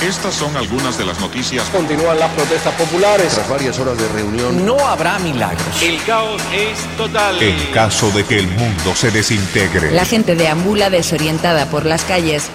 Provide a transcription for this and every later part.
Estas son algunas de las noticias. Continúan las protestas populares. Tras varias horas de reunión, no habrá milagros. El caos es total. En caso de que el mundo se desintegre. La gente deambula desorientada por las calles.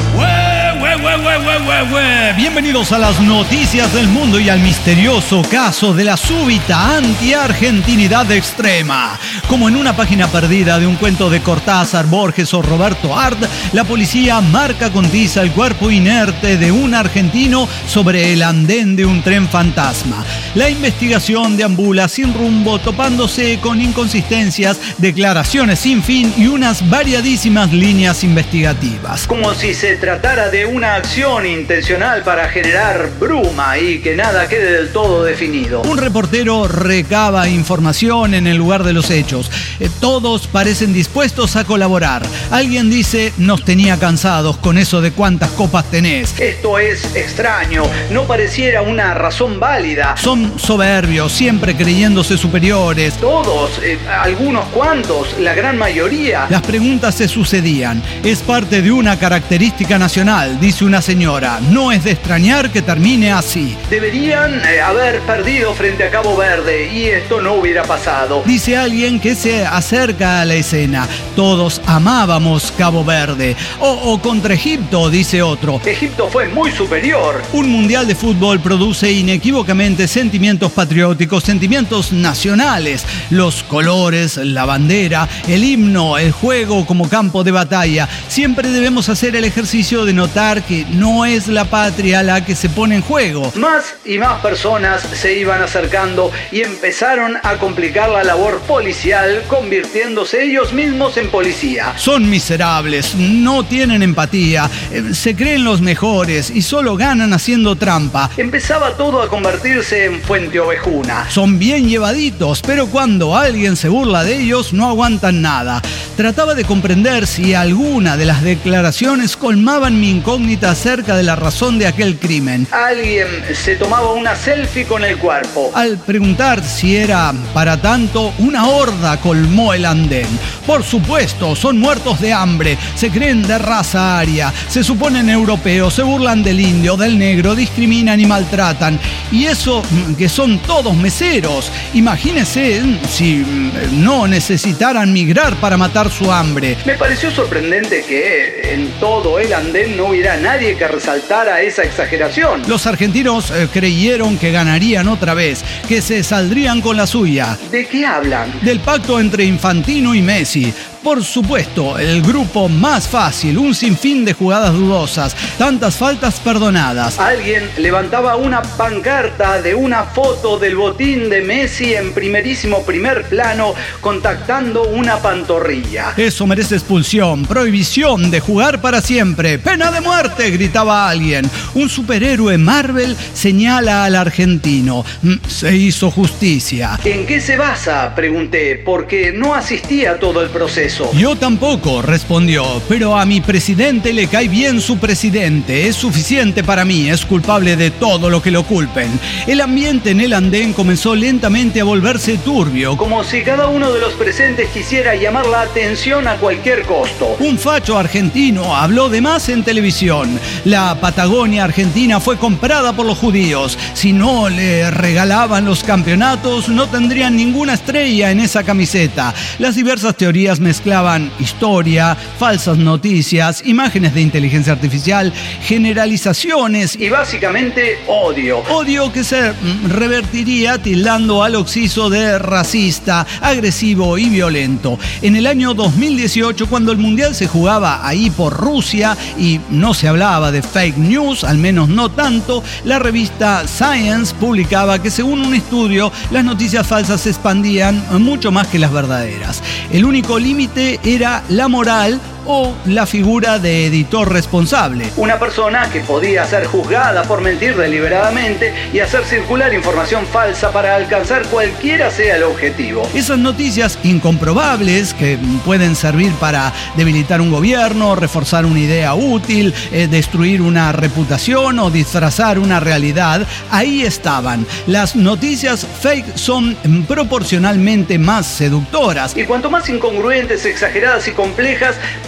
Bienvenidos a las noticias del mundo y al misterioso caso de la súbita anti-argentinidad extrema. Como en una página perdida de un cuento de Cortázar, Borges o Roberto Art, la policía marca con tiza el cuerpo inerte de un argentino sobre el andén de un tren fantasma. La investigación deambula sin rumbo, topándose con inconsistencias, declaraciones sin fin y unas variadísimas líneas investigativas. Como si se tratara de una acción intencional para generar bruma y que nada quede del todo definido. Un reportero recaba información en el lugar de los hechos. Todos parecen dispuestos a colaborar. Alguien dice, nos tenía cansados con eso de cuántas copas tenés. Esto es extraño, no pareciera una razón válida. Son soberbios, siempre creyéndose superiores. Todos, algunos cuantos, la gran mayoría. Las preguntas se sucedían. Es parte de una característica nacional, dice una señora. No es de extrañar que termine así. Deberían haber perdido frente a Cabo Verde y esto no hubiera pasado. Dice alguien que se acerca a la escena. Todos amábamos Cabo Verde. O contra Egipto, dice otro. Egipto fue muy superior. Un mundial de fútbol produce inequívocamente sentimientos patrióticos, sentimientos nacionales. Los colores, la bandera, el himno, el juego como campo de batalla. Siempre debemos hacer el ejercicio de notar que no es la patria la que se pone en juego. Más y más personas se iban acercando y empezaron a complicar la labor policial, convirtiéndose ellos mismos en policía. Son miserables, no tienen empatía, se creen los mejores y solo ganan haciendo trampa. Empezaba todo a convertirse en fuente ovejuna. Son bien llevaditos, pero cuando alguien se burla de ellos no aguantan nada. Trataba de comprender si alguna de las declaraciones colmaban mi incógnita acerca de la razón de aquel crimen. Alguien se tomaba una selfie con el cuerpo. Al preguntar si era para tanto, una horda colmó el andén. Por supuesto, son muertos de hambre, se creen de raza aria, se suponen europeos, se burlan del indio, del negro, discriminan y maltratan. Y eso que son todos meseros. Imagínense si no necesitaran migrar para matar su hambre. Me pareció sorprendente que en todo el andén no hubiera nadie que resaltara esa exageración. Los argentinos creyeron que ganarían otra vez, que se saldrían con la suya. ¿De qué hablan? Del pacto entre Infantino y Messi. Por supuesto, el grupo más fácil, un sinfín de jugadas dudosas, tantas faltas perdonadas. Alguien levantaba una pancarta de una foto del botín de Messi en primerísimo primer plano, contactando una pantorrilla. Eso merece expulsión, prohibición de jugar para siempre, pena de muerte, gritaba alguien. Un superhéroe Marvel señala al argentino. Se hizo justicia. ¿En qué se basa?, pregunté, porque no asistí a todo el proceso. Yo tampoco, respondió, pero a mi presidente le cae bien su presidente. Es suficiente para mí, es culpable de todo lo que lo culpen. El ambiente en el andén comenzó lentamente a volverse turbio. Como si cada uno de los presentes quisiera llamar la atención a cualquier costo. Un facho argentino habló de más en televisión. La Patagonia argentina fue comprada por los judíos. Si no le regalaban los campeonatos, no tendrían ninguna estrella en esa camiseta. Las diversas teorías mezclaban historia, falsas noticias, imágenes de inteligencia artificial, generalizaciones y básicamente odio. Odio que se revertiría tildando al occiso de racista, agresivo y violento. En el año 2018, cuando el Mundial se jugaba ahí por Rusia y no se hablaba de fake news, al menos no tanto, la revista Science publicaba que según un estudio, las noticias falsas se expandían mucho más que las verdaderas. El único límite era la moral o la figura de editor responsable. Una persona que podía ser juzgada por mentir deliberadamente y hacer circular información falsa para alcanzar cualquiera sea el objetivo. Esas noticias incomprobables que pueden servir para debilitar un gobierno, reforzar una idea útil, destruir una reputación o disfrazar una realidad, ahí estaban. Las noticias fake son proporcionalmente más seductoras. Y cuanto más incongruentes, exageradas y complejas,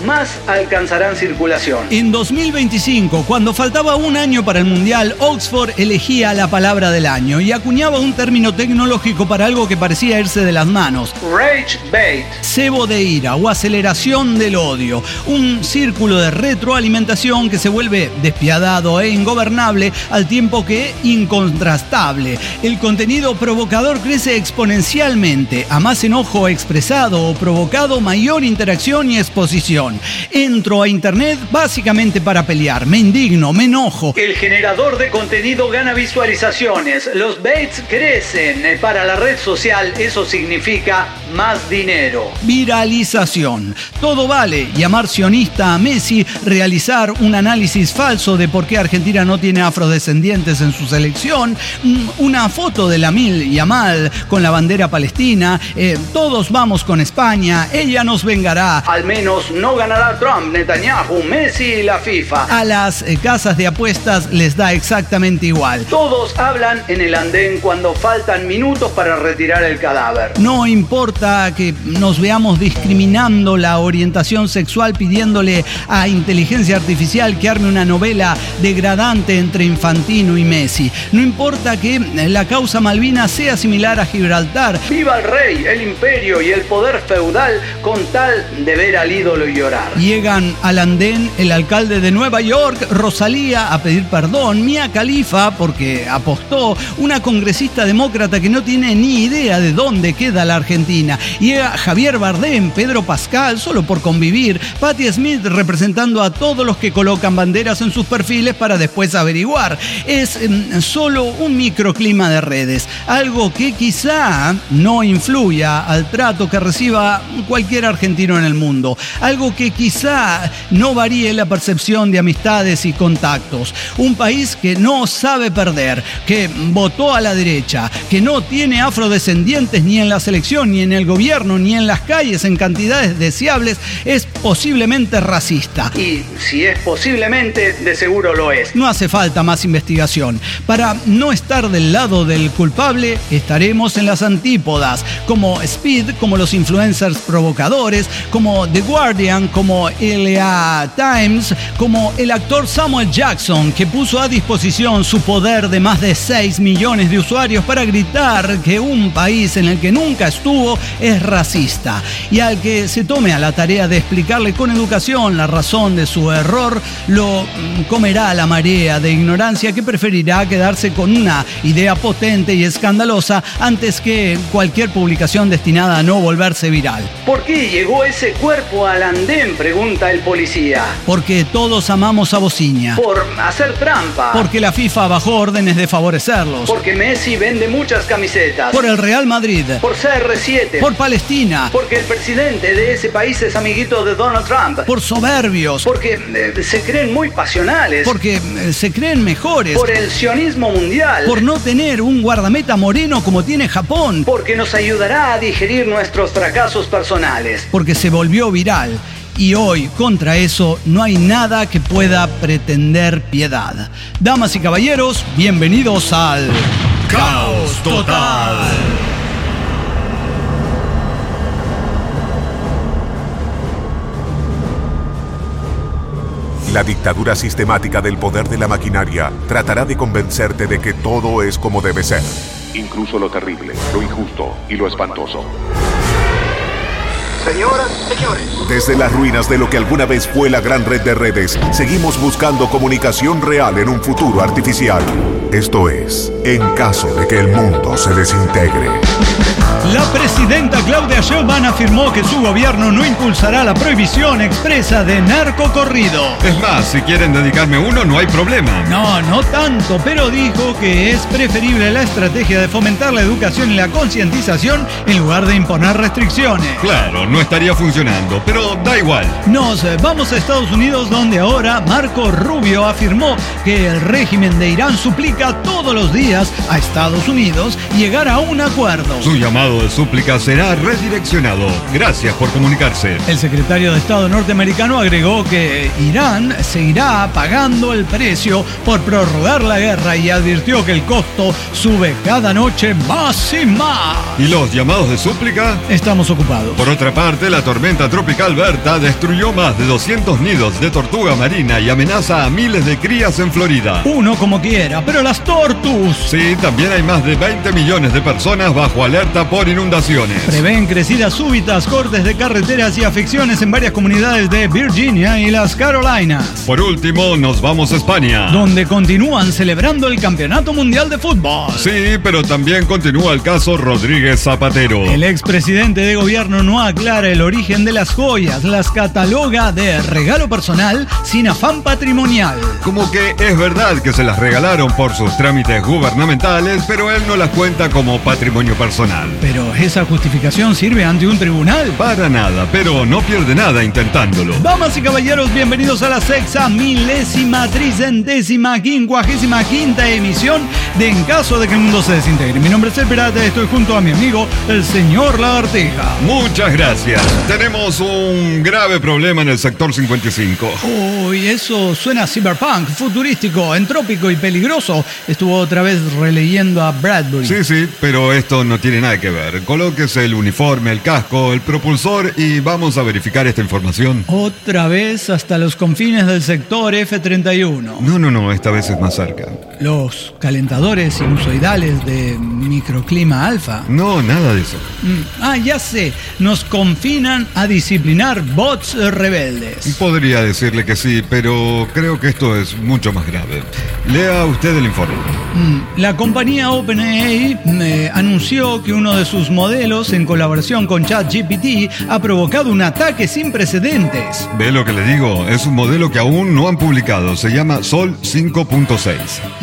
más alcanzarán circulación. En 2025, cuando faltaba un año para el Mundial, Oxford elegía la palabra del año y acuñaba un término tecnológico para algo que parecía irse de las manos. Rage bait. Cebo de ira o aceleración del odio. Un círculo de retroalimentación que se vuelve despiadado e ingobernable al tiempo que incontrastable. El contenido provocador crece exponencialmente. A más enojo expresado o provocado, mayor interacción y exposición. Entro a internet básicamente para pelear. Me indigno, me enojo. El generador de contenido gana visualizaciones. Los baits crecen. Para la red social eso significa más dinero. Viralización. Todo vale. Llamar sionista a Messi, realizar un análisis falso de por qué Argentina no tiene afrodescendientes en su selección, una foto de Lamine Yamal con la bandera palestina, todos vamos con España, ella nos vengará. Al menos no ganará Trump, Netanyahu, Messi y la FIFA. A las casas de apuestas les da exactamente igual. Todos hablan en el andén cuando faltan minutos para retirar el cadáver. No importa que nos veamos discriminando la orientación sexual pidiéndole a inteligencia artificial que arme una novela degradante entre Infantino y Messi. No importa que la causa Malvinas sea similar a Gibraltar. Viva el rey, el imperio y el poder feudal con tal de ver al ídolo y llorar. Llegan al andén el alcalde de Nueva York, Rosalía a pedir perdón, Mia Khalifa porque apostó, una congresista demócrata que no tiene ni idea de dónde queda la Argentina. Llega Javier Bardem, Pedro Pascal solo por convivir, Patti Smith representando a todos los que colocan banderas en sus perfiles para después averiguar. Es solo un microclima de redes, algo que quizá no influya al trato que reciba cualquier argentino en el mundo, algo que quizá no varíe la percepción de amistades y contactos. Un país que no sabe perder, que votó a la derecha, que no tiene afrodescendientes ni en la selección, ni en el gobierno, ni en las calles en cantidades deseables, es posiblemente racista. Y si es posiblemente, de seguro lo es. No hace falta más investigación. Para no estar del lado del culpable, estaremos en las antípodas, como Speed, como los influencers provocadores, como The Guardian, como LA Times, como el actor Samuel Jackson, que puso a disposición su poder de más de 6 millones de usuarios para gritar que un país en el que nunca estuvo es racista. Y al que se tome a la tarea de explicarle con educación la razón de su error, lo comerá la marea de ignorancia que preferirá quedarse con una idea potente y escandalosa antes que cualquier publicación destinada a no volverse viral. ¿Por qué llegó ese cuerpo al andén?, pregunta el policía. Porque todos amamos a Bociña. Por hacer trampa. Porque la FIFA bajó órdenes de favorecerlos. Porque Messi vende muchas camisetas. Por el Real Madrid. Por CR7. Por Palestina. Porque el presidente de ese país es amiguito de Donald Trump. Por soberbios. Porque se creen muy pasionales. Porque se creen mejores. Por el sionismo mundial. Por no tener un guardameta moreno como tiene Japón. Porque nos ayudará a digerir nuestros fracasos personales. Porque se volvió viral. Y hoy, contra eso, no hay nada que pueda pretender piedad. Damas y caballeros, bienvenidos al Caos Total. La dictadura sistemática del poder de la maquinaria tratará de convencerte de que todo es como debe ser. Incluso lo terrible, lo injusto y lo espantoso. Señoras, señores. Desde las ruinas de lo que alguna vez fue la gran red de redes, seguimos buscando comunicación real en un futuro artificial. Esto es, en caso de que el mundo se desintegre. La presidenta Claudia Sheinbaum afirmó que su gobierno no impulsará la prohibición expresa de narcocorrido. Es más, si quieren dedicarme uno, no hay problema. No tanto, pero dijo que es preferible la estrategia de fomentar la educación y la concientización en lugar de imponer restricciones. Claro, no estaría funcionando, pero da igual. Nos vamos a Estados Unidos, donde ahora Marco Rubio afirmó que el régimen de Irán suplica todos los días a Estados Unidos llegar a un acuerdo. Su llamado llamado de súplica será redireccionado. Gracias por comunicarse. El secretario de Estado norteamericano agregó que Irán seguirá pagando el precio por prorrogar la guerra y advirtió que el costo sube cada noche más y más. ¿Y los llamados de súplica? Estamos ocupados. Por otra parte, la tormenta tropical Berta destruyó más de 200 nidos de tortuga marina y amenaza a miles de crías en Florida. Uno como quiera, pero las tortus. Sí, también hay más de 20 millones de personas bajo alerta por inundaciones. Prevén crecidas súbitas, cortes de carreteras y afecciones en varias comunidades de Virginia y las Carolinas. Por último, nos vamos a España, donde continúan celebrando el Campeonato Mundial de Fútbol. Sí, pero también continúa el caso Rodríguez Zapatero. El expresidente de gobierno no aclara el origen de las joyas, las cataloga de regalo personal sin afán patrimonial. Como que es verdad que se las regalaron por sus trámites gubernamentales, pero él no las cuenta como patrimonio personal. Pero esa justificación sirve ante un tribunal. Para nada, pero no pierde nada intentándolo. Damas y caballeros, bienvenidos a la 6.355ª emisión de En Caso de que el Mundo se Desintegre. Mi nombre es El Pirata y estoy junto a mi amigo, el señor Lagartija. Muchas gracias. Tenemos un grave problema en el sector 55. Uy, eso suena cyberpunk, futurístico, entrópico y peligroso. Estuvo otra vez releyendo a Bradbury. Sí, pero esto no tiene nada que ver. Colóquese el uniforme, el casco, el propulsor y vamos a verificar esta información. Otra vez hasta los confines del sector F-31. No, esta vez es más cerca. Los calentadores sinusoidales de microclima alfa. No, nada de eso. Ya sé. Nos confinan a disciplinar bots rebeldes. Podría decirle que sí, pero creo que esto es mucho más grave. Lea usted el informe. La compañía OpenAI anunció que uno de sus modelos, en colaboración con ChatGPT, ha provocado un ataque sin precedentes. ¿Ve lo que le digo? Es un modelo que aún no han publicado. Se llama Sol 5.6.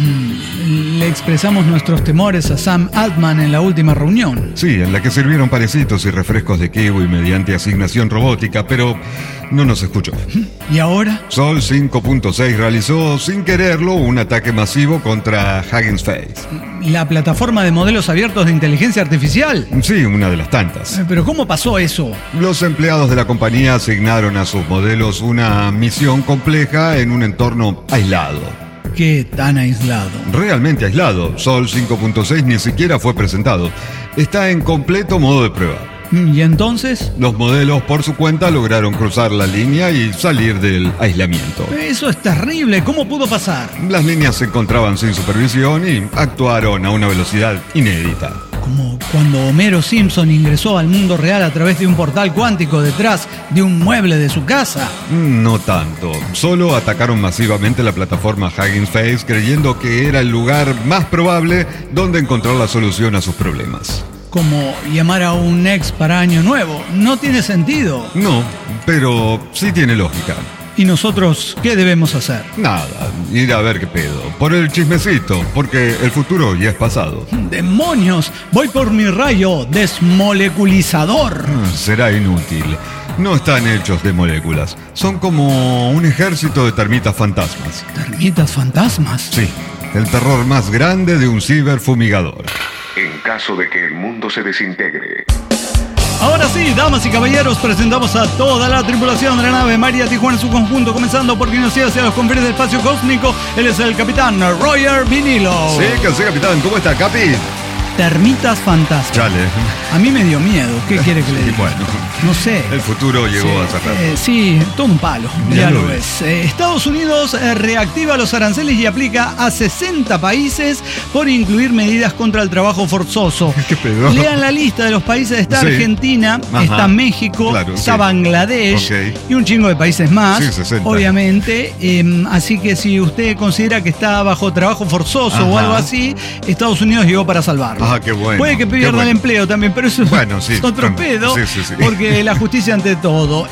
Le expresamos nuestros temores a Sam Altman en la última reunión. Sí, en la que sirvieron panecitos y refrescos de kiwi mediante asignación robótica, pero no nos escuchó. ¿Y ahora? Sol 5.6 realizó, sin quererlo, un ataque masivo contra Hugging Face. ¿La plataforma de modelos abiertos de inteligencia artificial? Sí, una de las tantas. ¿Pero cómo pasó eso? Los empleados de la compañía asignaron a sus modelos una misión compleja en un entorno aislado. ¿Qué tan aislado? Realmente aislado. Sol 5.6 ni siquiera fue presentado. Está en completo modo de prueba. ¿Y entonces? Los modelos por su cuenta lograron cruzar la línea y salir del aislamiento. Eso es terrible. ¿Cómo pudo pasar? Las líneas se encontraban sin supervisión y actuaron a una velocidad inédita. Como cuando Homero Simpson ingresó al mundo real a través de un portal cuántico detrás de un mueble de su casa. No tanto. Solo atacaron masivamente la plataforma Hugging Face creyendo que era el lugar más probable donde encontrar la solución a sus problemas. Como llamar a un ex para Año Nuevo. No tiene sentido. No, pero sí tiene lógica. ¿Y nosotros qué debemos hacer? Nada, ir a ver qué pedo. Por el chismecito, porque el futuro ya es pasado. ¡Demonios! Voy por mi rayo desmoleculizador. Será inútil. No están hechos de moléculas. Son como un ejército de termitas fantasmas. ¿Termitas fantasmas? Sí, el terror más grande de un ciberfumigador. En caso de que el mundo se desintegre. Ahora sí, damas y caballeros, presentamos a toda la tripulación de la nave María Tijuana en su conjunto, comenzando por quien nos lleva hacia los confines del espacio cósmico. Él es el capitán Roger Vinilo. Sí, que sí, capitán. ¿Cómo está, Capi? Termitas fantasmas. Chale. A mí me dio miedo. ¿Qué quiere que le diga? Bueno, no sé. El futuro llegó hace rato. Sí, todo un palo. Ya lo ves. Estados Unidos reactiva los aranceles y aplica a 60 países por incluir medidas contra el trabajo forzoso. ¿Qué pedo? Lean la lista de los países. Está Argentina, Ajá. Está México, está Bangladesh y un chingo de países más. Sí, 60. Obviamente. Así que si usted considera que está bajo trabajo forzoso o algo así, Estados Unidos llegó para salvarlo. Ah, qué bueno. Puede que pierda el empleo también, pero eso es otro pedo. Sí. Porque la justicia ante todo.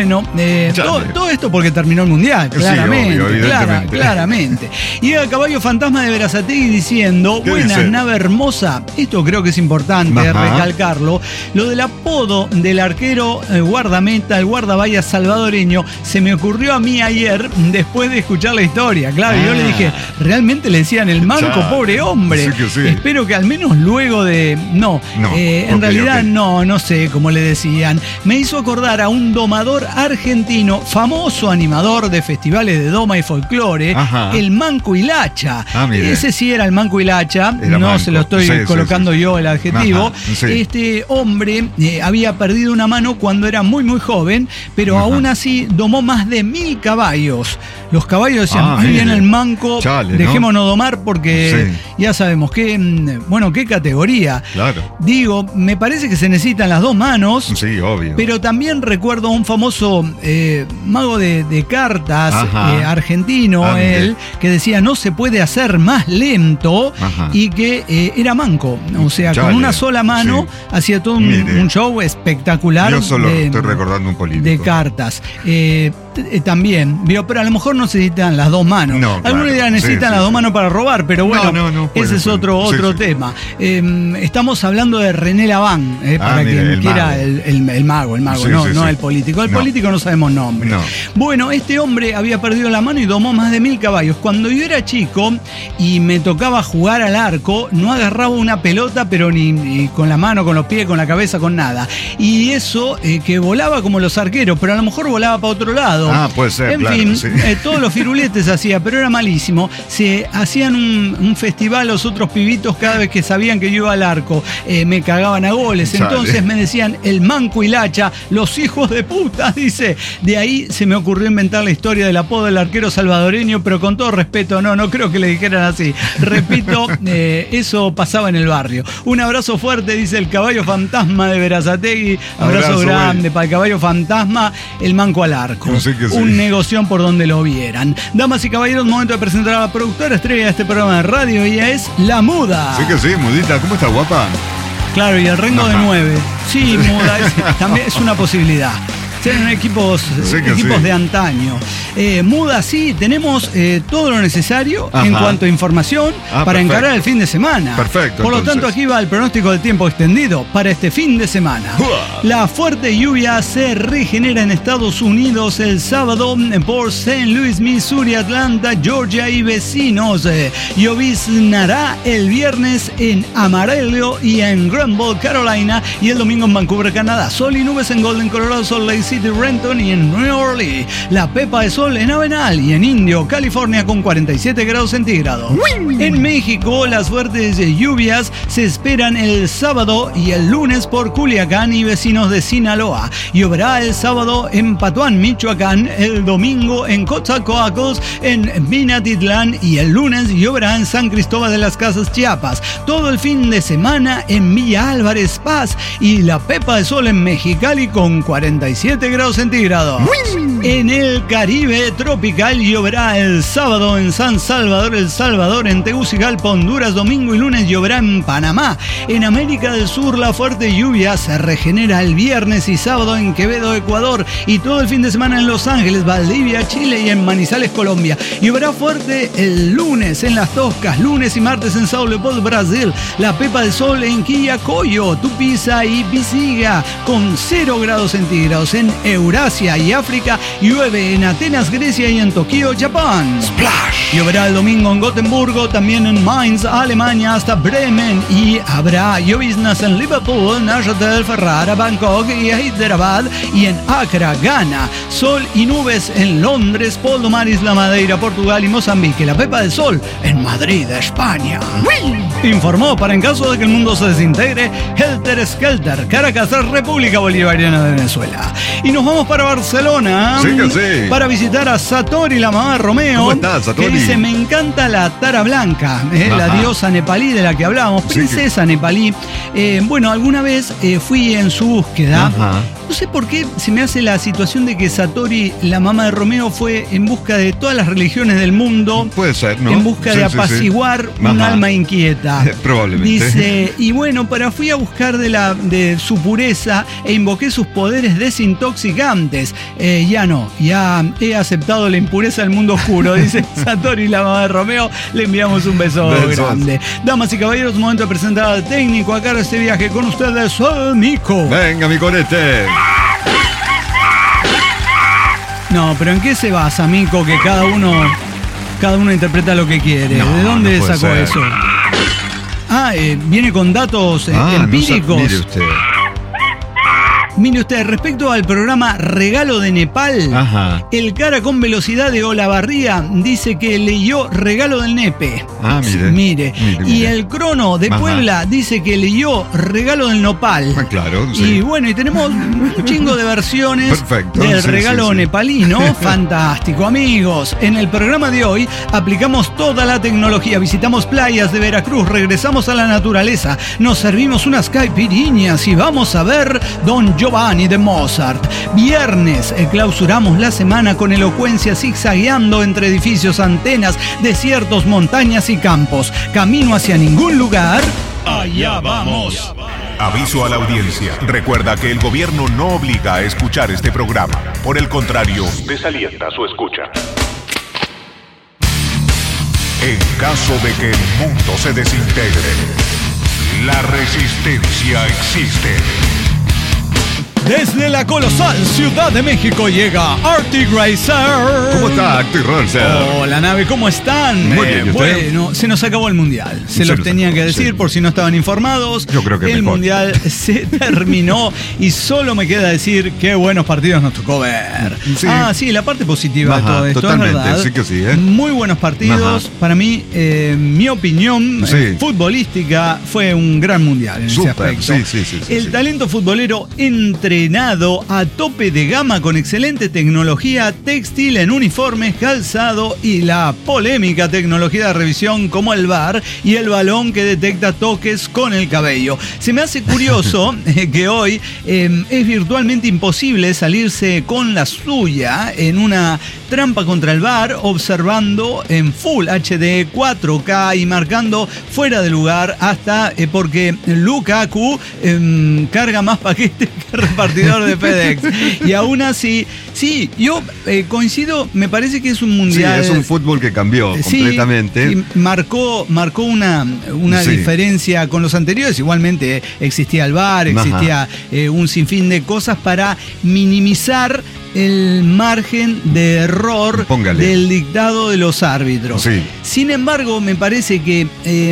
Todo esto porque terminó el Mundial, claramente. Sí, obvio, claramente. Y el caballo fantasma de Berazategui diciendo: buenas, dice? nave hermosa. Esto creo que es importante recalcarlo. Lo del apodo del arquero guardameta, el guardavalla salvadoreño, se me ocurrió a mí ayer después de escuchar la historia. Claro, yo le dije, realmente le decían el manco, pobre hombre. Sí. Espero que al menos luego de... en realidad no sé cómo le decían. Me hizo acordar a un domador argentino, famoso animador de festivales de doma y folclore, el Manco Hilacha. Ese sí era el Manco Hilacha, se lo estoy colocando yo el adjetivo. Este hombre había perdido una mano cuando era muy muy joven, pero aún así domó más de 1000 caballos. Los caballos decían, ahí viene el Manco, dejémonos domar porque ya sabemos qué categoría. Claro. Digo, me parece que se necesitan las dos manos. Sí, obvio. Pero también recuerdo a un famoso mago de cartas argentino, él, que decía no se puede hacer más lento y que era manco. O sea, con una sola mano hacía todo un show espectacular. Yo solo estoy recordando un político. De cartas. También, pero a lo mejor no necesitan las dos manos. Algunos dirán necesitan las dos manos para robar, pero bueno, ese es otro tema. Estamos hablando de René Laván, para quien quiera el mago, no el político. El político no sabemos nombre. Bueno, este hombre había perdido la mano y domó más de 1000 caballos. Cuando yo era chico y me tocaba jugar al arco, no agarraba una pelota, pero ni con la mano, con los pies, con la cabeza, con nada. Y eso que volaba como los arqueros, pero a lo mejor volaba para otro lado. Puede ser. En fin, todos los firuletes hacía, pero era malísimo. Se hacían un festival los otros pibitos cada vez que sabían que yo iba al arco. Me cagaban a goles. Entonces me decían el Manco Hilacha, los hijos de puta, dice. De ahí se me ocurrió inventar la historia del apodo del arquero salvadoreño, pero con todo respeto, no creo que le dijeran así. Repito, eso pasaba en el barrio. Un abrazo fuerte, dice el caballo fantasma de Berazategui. Abrazo grande para el caballo fantasma, el Manco al arco. Un negoción por donde lo vieran. Damas y caballeros, momento de presentar a la productora estrella de este programa de radio. Ella es La Muda. Sí que sí, Mudita. ¿Cómo está, guapa? Claro, y el Rengo de 9. Sí, Muda, también es una posibilidad. Serán equipos de antaño. Muda, sí, tenemos todo lo necesario en cuanto a información para encarar el fin de semana. Perfecto. Por lo tanto, aquí va el pronóstico del tiempo extendido para este fin de semana. La fuerte lluvia se regenera en Estados Unidos el sábado por St. Louis, Missouri, Atlanta, Georgia y vecinos. Lloviznará el viernes en Amarillo y en Greenville, Carolina, y el domingo en Vancouver, Canadá. Sol y nubes en Golden, Colorado, Salt Lake City, Renton y en New Orleans. La pepa de sol en Avenal y en Indio, California, con 47 grados centígrados. En México, las fuertes lluvias se esperan el sábado y el lunes por Culiacán y vecinos de Sinaloa. Lloverá el sábado en Patuán, Michoacán, el domingo en Coatzacoalcos, en Minatitlán, y el lunes lloverá en San Cristóbal de las Casas, Chiapas. Todo el fin de semana en Villa Álvarez, Paz, y la pepa de sol en Mexicali con 47 grados centígrados. En el Caribe tropical lloverá el sábado en San Salvador, El Salvador, en Tegucigalpa, Honduras. Domingo y lunes lloverá en Panamá. En América del Sur, la fuerte lluvia se regenera el viernes y sábado en Quevedo, Ecuador, y todo el fin de semana en Los Ángeles, Valdivia, Chile, y en Manizales, Colombia. Lloverá fuerte el lunes en Las Toscas, lunes y martes en São Leopoldo, Brasil. La pepa de sol en Quillacollo, Tupiza y Pisiga con 0 grados centígrados. En Eurasia y África llueve en Atenas, Grecia, y en Tokio, Japón. Splash. Lloverá el domingo en Gotemburgo, también en Mainz, Alemania, hasta Bremen, y habrá lloviznas en Liverpool, Neuchâtel, Ferrara, Bangkok y Hyderabad, y en Accra, Ghana. Sol y nubes en Londres, Poldomar, Isla Madeira, Portugal y Mozambique. La pepa del sol en Madrid, España. Informó, para en caso de que el mundo se desintegre, Helter Skelter, Caracas, República Bolivariana de Venezuela. Y nos vamos para Barcelona, para visitar a Satori, la mamá de Romeo. ¿Cómo estás, Satori? Que dice, me encanta la Tara Blanca, la diosa nepalí de la que hablábamos, princesa nepalí. Bueno, alguna vez fui en su búsqueda. No sé por qué se me hace la situación de que Satori, la mamá de Romeo, fue en busca de todas las religiones del mundo. Puede ser, ¿no? En busca de apaciguar un alma inquieta. Probablemente. Dice, y bueno, fui a buscar de su pureza e invoqué sus poderes desintoxicantes. Ya he aceptado la impureza del mundo oscuro, dice Satori, la mamá de Romeo. Le enviamos un beso grande. Damas y caballeros, momento de presentar al técnico a cargo de este viaje con ustedes, Nico. Venga, mi corete. No, pero ¿en qué se basa, Mico, que cada uno interpreta lo que quiere? ¿De dónde sacó eso? Viene con datos empíricos. Mire usted. Mire usted, respecto al programa Regalo de Nepal, Ajá. el cara con velocidad de Olavarría dice que leyó Regalo del Nepe. Mire. Y el crono de Puebla dice que leyó Regalo del Nopal. Claro, sí. Y bueno, y tenemos un chingo de versiones del regalo nepalino. Fantástico, amigos. En el programa de hoy aplicamos toda la tecnología, visitamos playas de Veracruz, regresamos a la naturaleza, nos servimos unas caipirinhas y vamos a ver Don Giovanni de Mozart. Viernes clausuramos la semana con elocuencia zigzagueando entre edificios, antenas, desiertos, montañas y campos. Camino hacia ningún lugar. Allá vamos. Aviso a la audiencia. Recuerda que el gobierno no obliga a escuchar este programa. Por el contrario, Desalienta su escucha. en caso de que el mundo se desintegre, la resistencia existe. Desde la colosal Ciudad de México llega Arctic Racer. ¿Cómo está Arctic Racer? Hola, nave, ¿cómo están? Muy bien, ¿y usted? Bueno, se nos acabó el Mundial. Se los tenía que decir por si no estaban informados. Yo creo que el mejor. Mundial se terminó y solo me queda decir qué buenos partidos nos tocó ver. Sí. Sí, la parte positiva de Ajá, todo esto, totalmente, es verdad. sí que sí, Muy buenos partidos. Ajá. Para mí, mi opinión Sí. futbolística fue un gran Mundial en Súper, ese aspecto. sí, El talento futbolero entrenado a tope de gama con excelente tecnología textil en uniformes, calzado y la polémica tecnología de revisión como el VAR y el balón que detecta toques con el cabello. Se me hace curioso que hoy es virtualmente imposible salirse con la suya en una trampa contra el VAR observando en Full HD 4K y marcando fuera de lugar hasta porque Lukaku carga más paquetes que repartidor de FedEx. Y aún así, sí, yo coincido, me parece que es un mundial. Sí, es un fútbol que cambió completamente. Y marcó una diferencia con los anteriores. Igualmente existía el VAR, existía un sinfín de cosas para minimizar el margen de error del dictado de los árbitros. Sí. Sin embargo, me parece que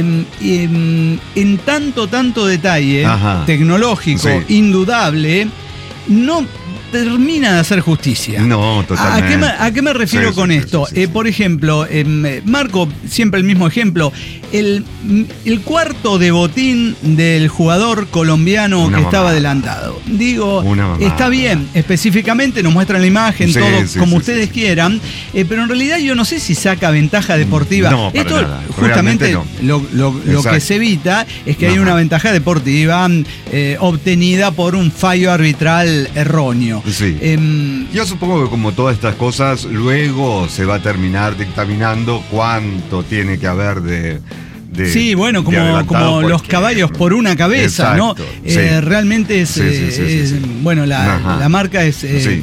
en tanto detalle tecnológico indudable, no termina de hacer justicia. No, totalmente. ¿A qué me refiero con esto? Por ejemplo, marco siempre el mismo ejemplo. El cuarto de botín del jugador colombiano que estaba adelantado. Digo, está bien, específicamente nos muestran la imagen, todo como ustedes quieran, pero en realidad yo no sé si saca ventaja deportiva. No, para esto nada. justamente No. lo que se evita es que hay una ventaja deportiva obtenida por un fallo arbitral erróneo. Sí. Yo supongo que como todas estas cosas, luego se va a terminar dictaminando cuánto tiene que haber de sí, bueno, como los caballos por una cabeza, ¿no? Realmente es, bueno, la marca es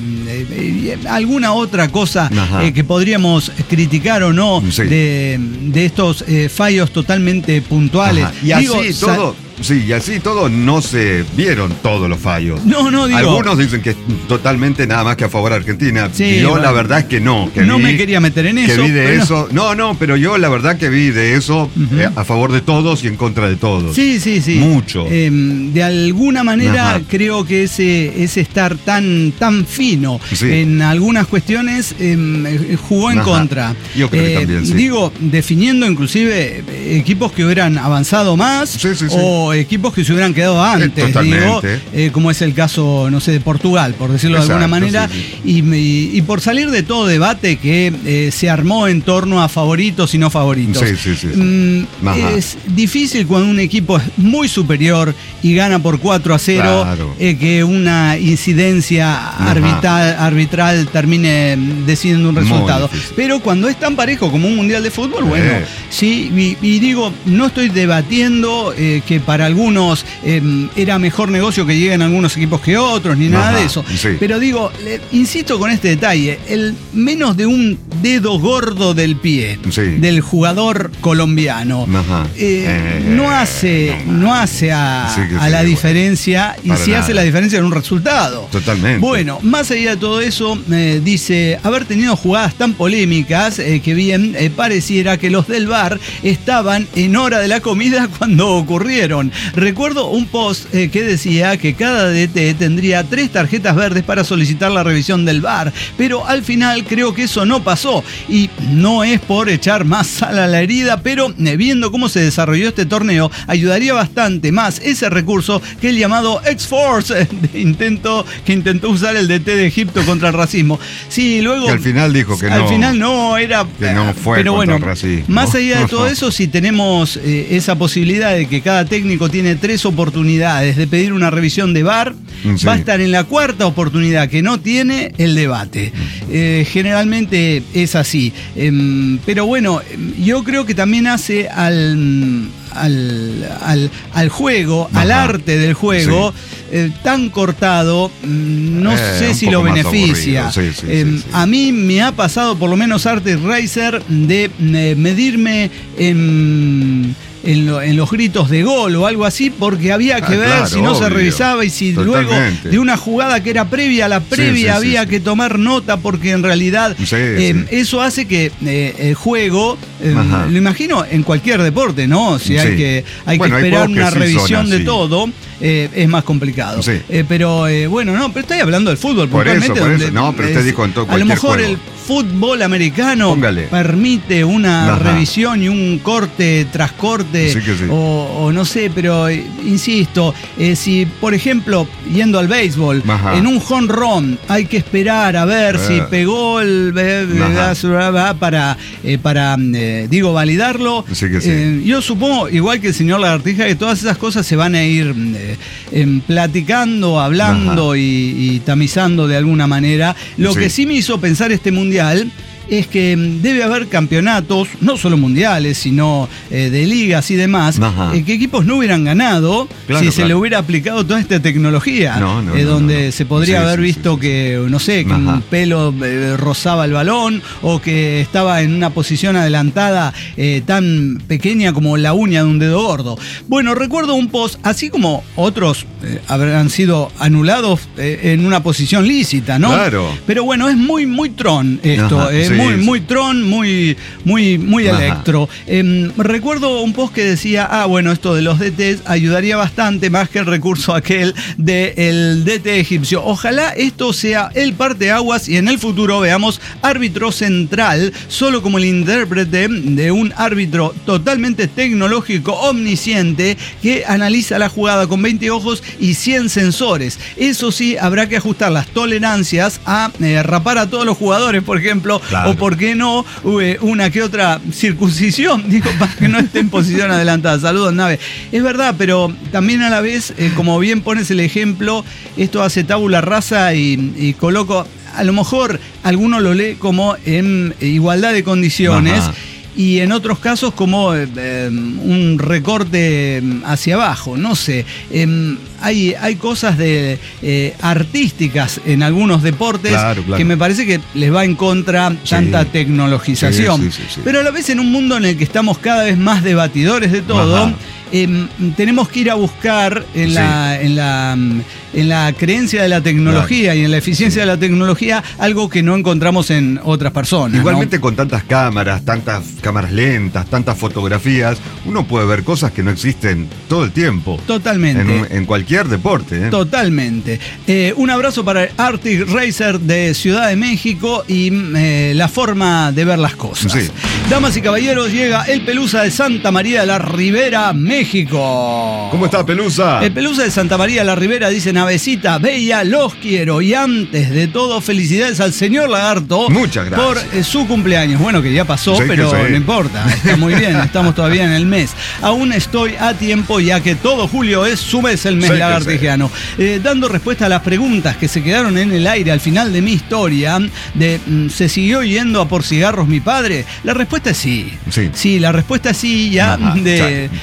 alguna otra cosa que podríamos criticar o no de estos fallos totalmente puntuales. Y así todo. Sí, y así todo no se vieron todos los fallos. No, digo. Algunos dicen que es totalmente nada más que a favor de Argentina. Sí, yo la verdad es que no. Me quería meter en eso. Que vi de eso. No, pero yo la verdad que vi de eso a favor de todos y en contra de todos. Sí. Mucho. De alguna manera creo que ese estar tan fino en algunas cuestiones jugó en contra. Yo creo que también, sí. Digo, definiendo inclusive equipos que hubieran avanzado más o equipos que se hubieran quedado antes, como es el caso, no sé, de Portugal, por decirlo de alguna manera, y por salir de todo debate que se armó en torno a favoritos y no favoritos. Es difícil cuando un equipo es muy superior y gana por 4-0, que una incidencia arbitral termine decidiendo un resultado. Pero cuando es tan parejo como un mundial de fútbol, bueno, sí, y digo, no estoy debatiendo que para para algunos era mejor negocio que lleguen algunos equipos que otros, ni nada de eso. Sí. Pero digo, insisto con este detalle, el menos de un dedo gordo del pie del jugador colombiano no hace a la diferencia, y si hace la diferencia en un resultado. Totalmente. Bueno, más allá de todo eso, dice haber tenido jugadas tan polémicas que bien pareciera que los del VAR estaban en hora de la comida cuando ocurrieron. Recuerdo un post que decía que cada DT tendría 3 tarjetas verdes para solicitar la revisión del VAR, pero al final creo que eso no pasó, y no es por echar más sal a la herida, pero viendo cómo se desarrolló este torneo, ayudaría bastante más ese recurso que el llamado X-Force que intentó usar el DT de Egipto contra el racismo. Sí, luego... Que al final dijo que no. Al final no era... Que no fue pero contra bueno, el racismo. Más allá de todo eso, si tenemos esa posibilidad de que cada técnico tiene 3 oportunidades de pedir una revisión de VAR, va a estar en la 4ª oportunidad que no tiene el debate. Generalmente es así. Pero bueno, yo creo que también hace al juego, al arte del juego, tan cortado, no sé si lo beneficia. A mí me ha pasado, por lo menos Arctic Racer, de medirme en los gritos de gol o algo así, porque había que ver si no se revisaba, y si luego de una jugada que era previa a la previa había que tomar nota, porque en realidad eso hace que el juego, lo imagino en cualquier deporte, ¿no? Si hay que esperar una revisión de todo, es más complicado. Pero bueno, pero estoy hablando del fútbol, por puntualmente. Eso. No, pero usted dijo en todo a lo mejor juego. El fútbol americano permite una revisión y un corte tras corte, o no sé, pero insisto, si por ejemplo, yendo al béisbol, en un home run hay que esperar a ver si pegó el para validarlo. Yo supongo, igual que el señor Lagartija, que todas esas cosas se van a ir platicando, hablando y tamizando de alguna manera. Lo que sí me hizo pensar este mundial es que debe haber campeonatos, no solo mundiales, sino de ligas y demás, que equipos no hubieran ganado si se le hubiera aplicado toda esta tecnología, donde se podría haber visto que, no sé, que un pelo rozaba el balón, o que estaba en una posición adelantada tan pequeña como la uña de un dedo gordo. Bueno, recuerdo un post, así como otros habrán sido anulados en una posición lícita, ¿no? Pero bueno, es muy, muy Tron esto, muy Tron, muy electro. Recuerdo un post que decía, bueno, esto de los DTs ayudaría bastante más que el recurso aquel del DT egipcio. Ojalá esto sea el parteaguas y en el futuro veamos árbitro central solo como el intérprete de un árbitro totalmente tecnológico, omnisciente, que analiza la jugada con 20 ojos y 100 sensores. Eso sí, habrá que ajustar las tolerancias a rapar a todos los jugadores, por ejemplo, o por qué no una que otra circuncisión, digo, para que no esté en posición adelantada. Saludos, Nave. Es verdad, pero también a la vez, como bien pones el ejemplo, esto hace tabula rasa y coloco, a lo mejor alguno lo lee como en igualdad de condiciones, y en otros casos como un recorte hacia abajo, no sé. Hay cosas artísticas en algunos deportes que me parece que les va en contra tanta tecnologización. Pero a la vez, en un mundo en el que estamos cada vez más debatidores de todo, tenemos que ir a buscar en la creencia de la tecnología y en la eficiencia de la tecnología algo que no encontramos en otras personas. Igualmente, con tantas cámaras lentas, tantas fotografías, uno puede ver cosas que no existen todo el tiempo. Totalmente. En cualquier deporte. Totalmente. Un abrazo para el Arctic Racer de Ciudad de México y la forma de ver las cosas. Damas y caballeros, llega el Pelusa de Santa María de la Ribera, México. ¿Cómo está, Pelusa? El Pelusa de Santa María de la Ribera dice: Navecita bella, los quiero. Y antes de todo, felicidades al señor Lagarto. Muchas gracias. Por su cumpleaños. Bueno, que ya pasó, pero no importa. Está muy bien, estamos todavía en el mes. Aún estoy a tiempo, ya que todo julio es su mes, el mes lagartigiano. Dando respuesta a las preguntas que se quedaron en el aire al final de mi historia, de ¿se siguió yendo a por cigarros mi padre? La respuesta es sí. Sí, la respuesta es sí, ya de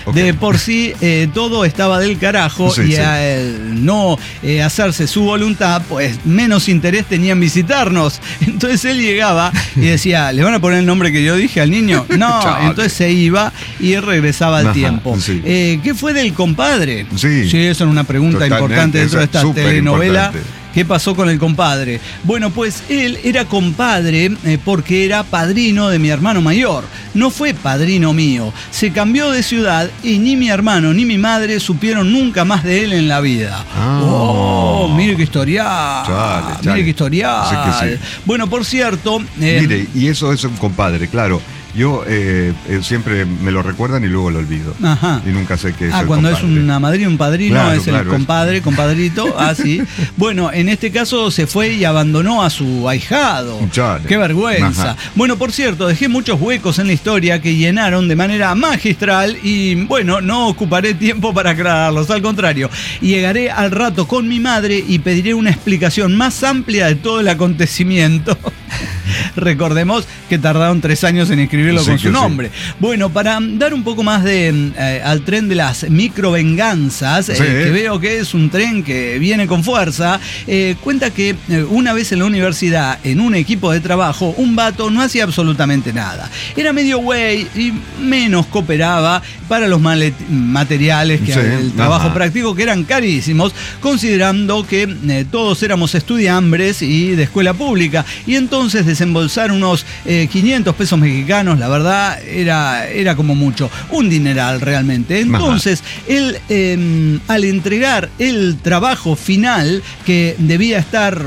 por sí todo estaba del carajo, Sí, y sí. al no hacerse su voluntad, pues menos interés tenía en visitarnos. Entonces él llegaba y decía, ¿le van a poner el nombre que yo dije al niño? No, Chale. entonces se iba y regresaba al Ajá, tiempo. sí. ¿Qué fue del compadre? Sí. Esa es una pregunta Totalmente, importante dentro de esa esta es súper telenovela. importante. ¿Qué pasó con el compadre? Bueno, pues él era compadre porque era padrino de mi hermano mayor. No fue padrino mío. Se cambió de ciudad y ni mi hermano ni mi madre supieron nunca más de él en la vida. Ah. ¡Oh! Mire qué historial. Chale, chale. Mire qué historial. Sí que sí. Bueno, por cierto... Mire, y eso es un compadre, claro. Yo siempre me lo recuerdan y luego lo olvido. Ajá. Y nunca sé qué es el cuando compadre. es una madrina, un padrino, Claro, es el claro, compadre, compadrito, sí. Bueno, en este caso se fue y abandonó a su ahijado. Chale. Qué vergüenza. Ajá. Bueno, por cierto, dejé muchos huecos en la historia que llenaron de manera magistral y, bueno, no ocuparé tiempo para aclararlos. Al contrario, llegaré al rato con mi madre y pediré una explicación más amplia de todo el acontecimiento. Recordemos que tardaron 3 años en escribirlo Sí, con su que sí. nombre. Bueno, para dar un poco más de al tren de las microvenganzas, Sí. que veo que es un tren que viene con fuerza, cuenta que una vez en la universidad, en un equipo de trabajo, un vato no hacía absolutamente nada. Era medio güey y menos cooperaba para los materiales que Sí, el trabajo ajá. práctico, que eran carísimos, considerando que todos éramos estudiambres y de escuela pública. Y entonces desembolsar unos 500 pesos mexicanos, la verdad, era como mucho. Un dineral realmente. Entonces, él, al entregar el trabajo final, que debía estar...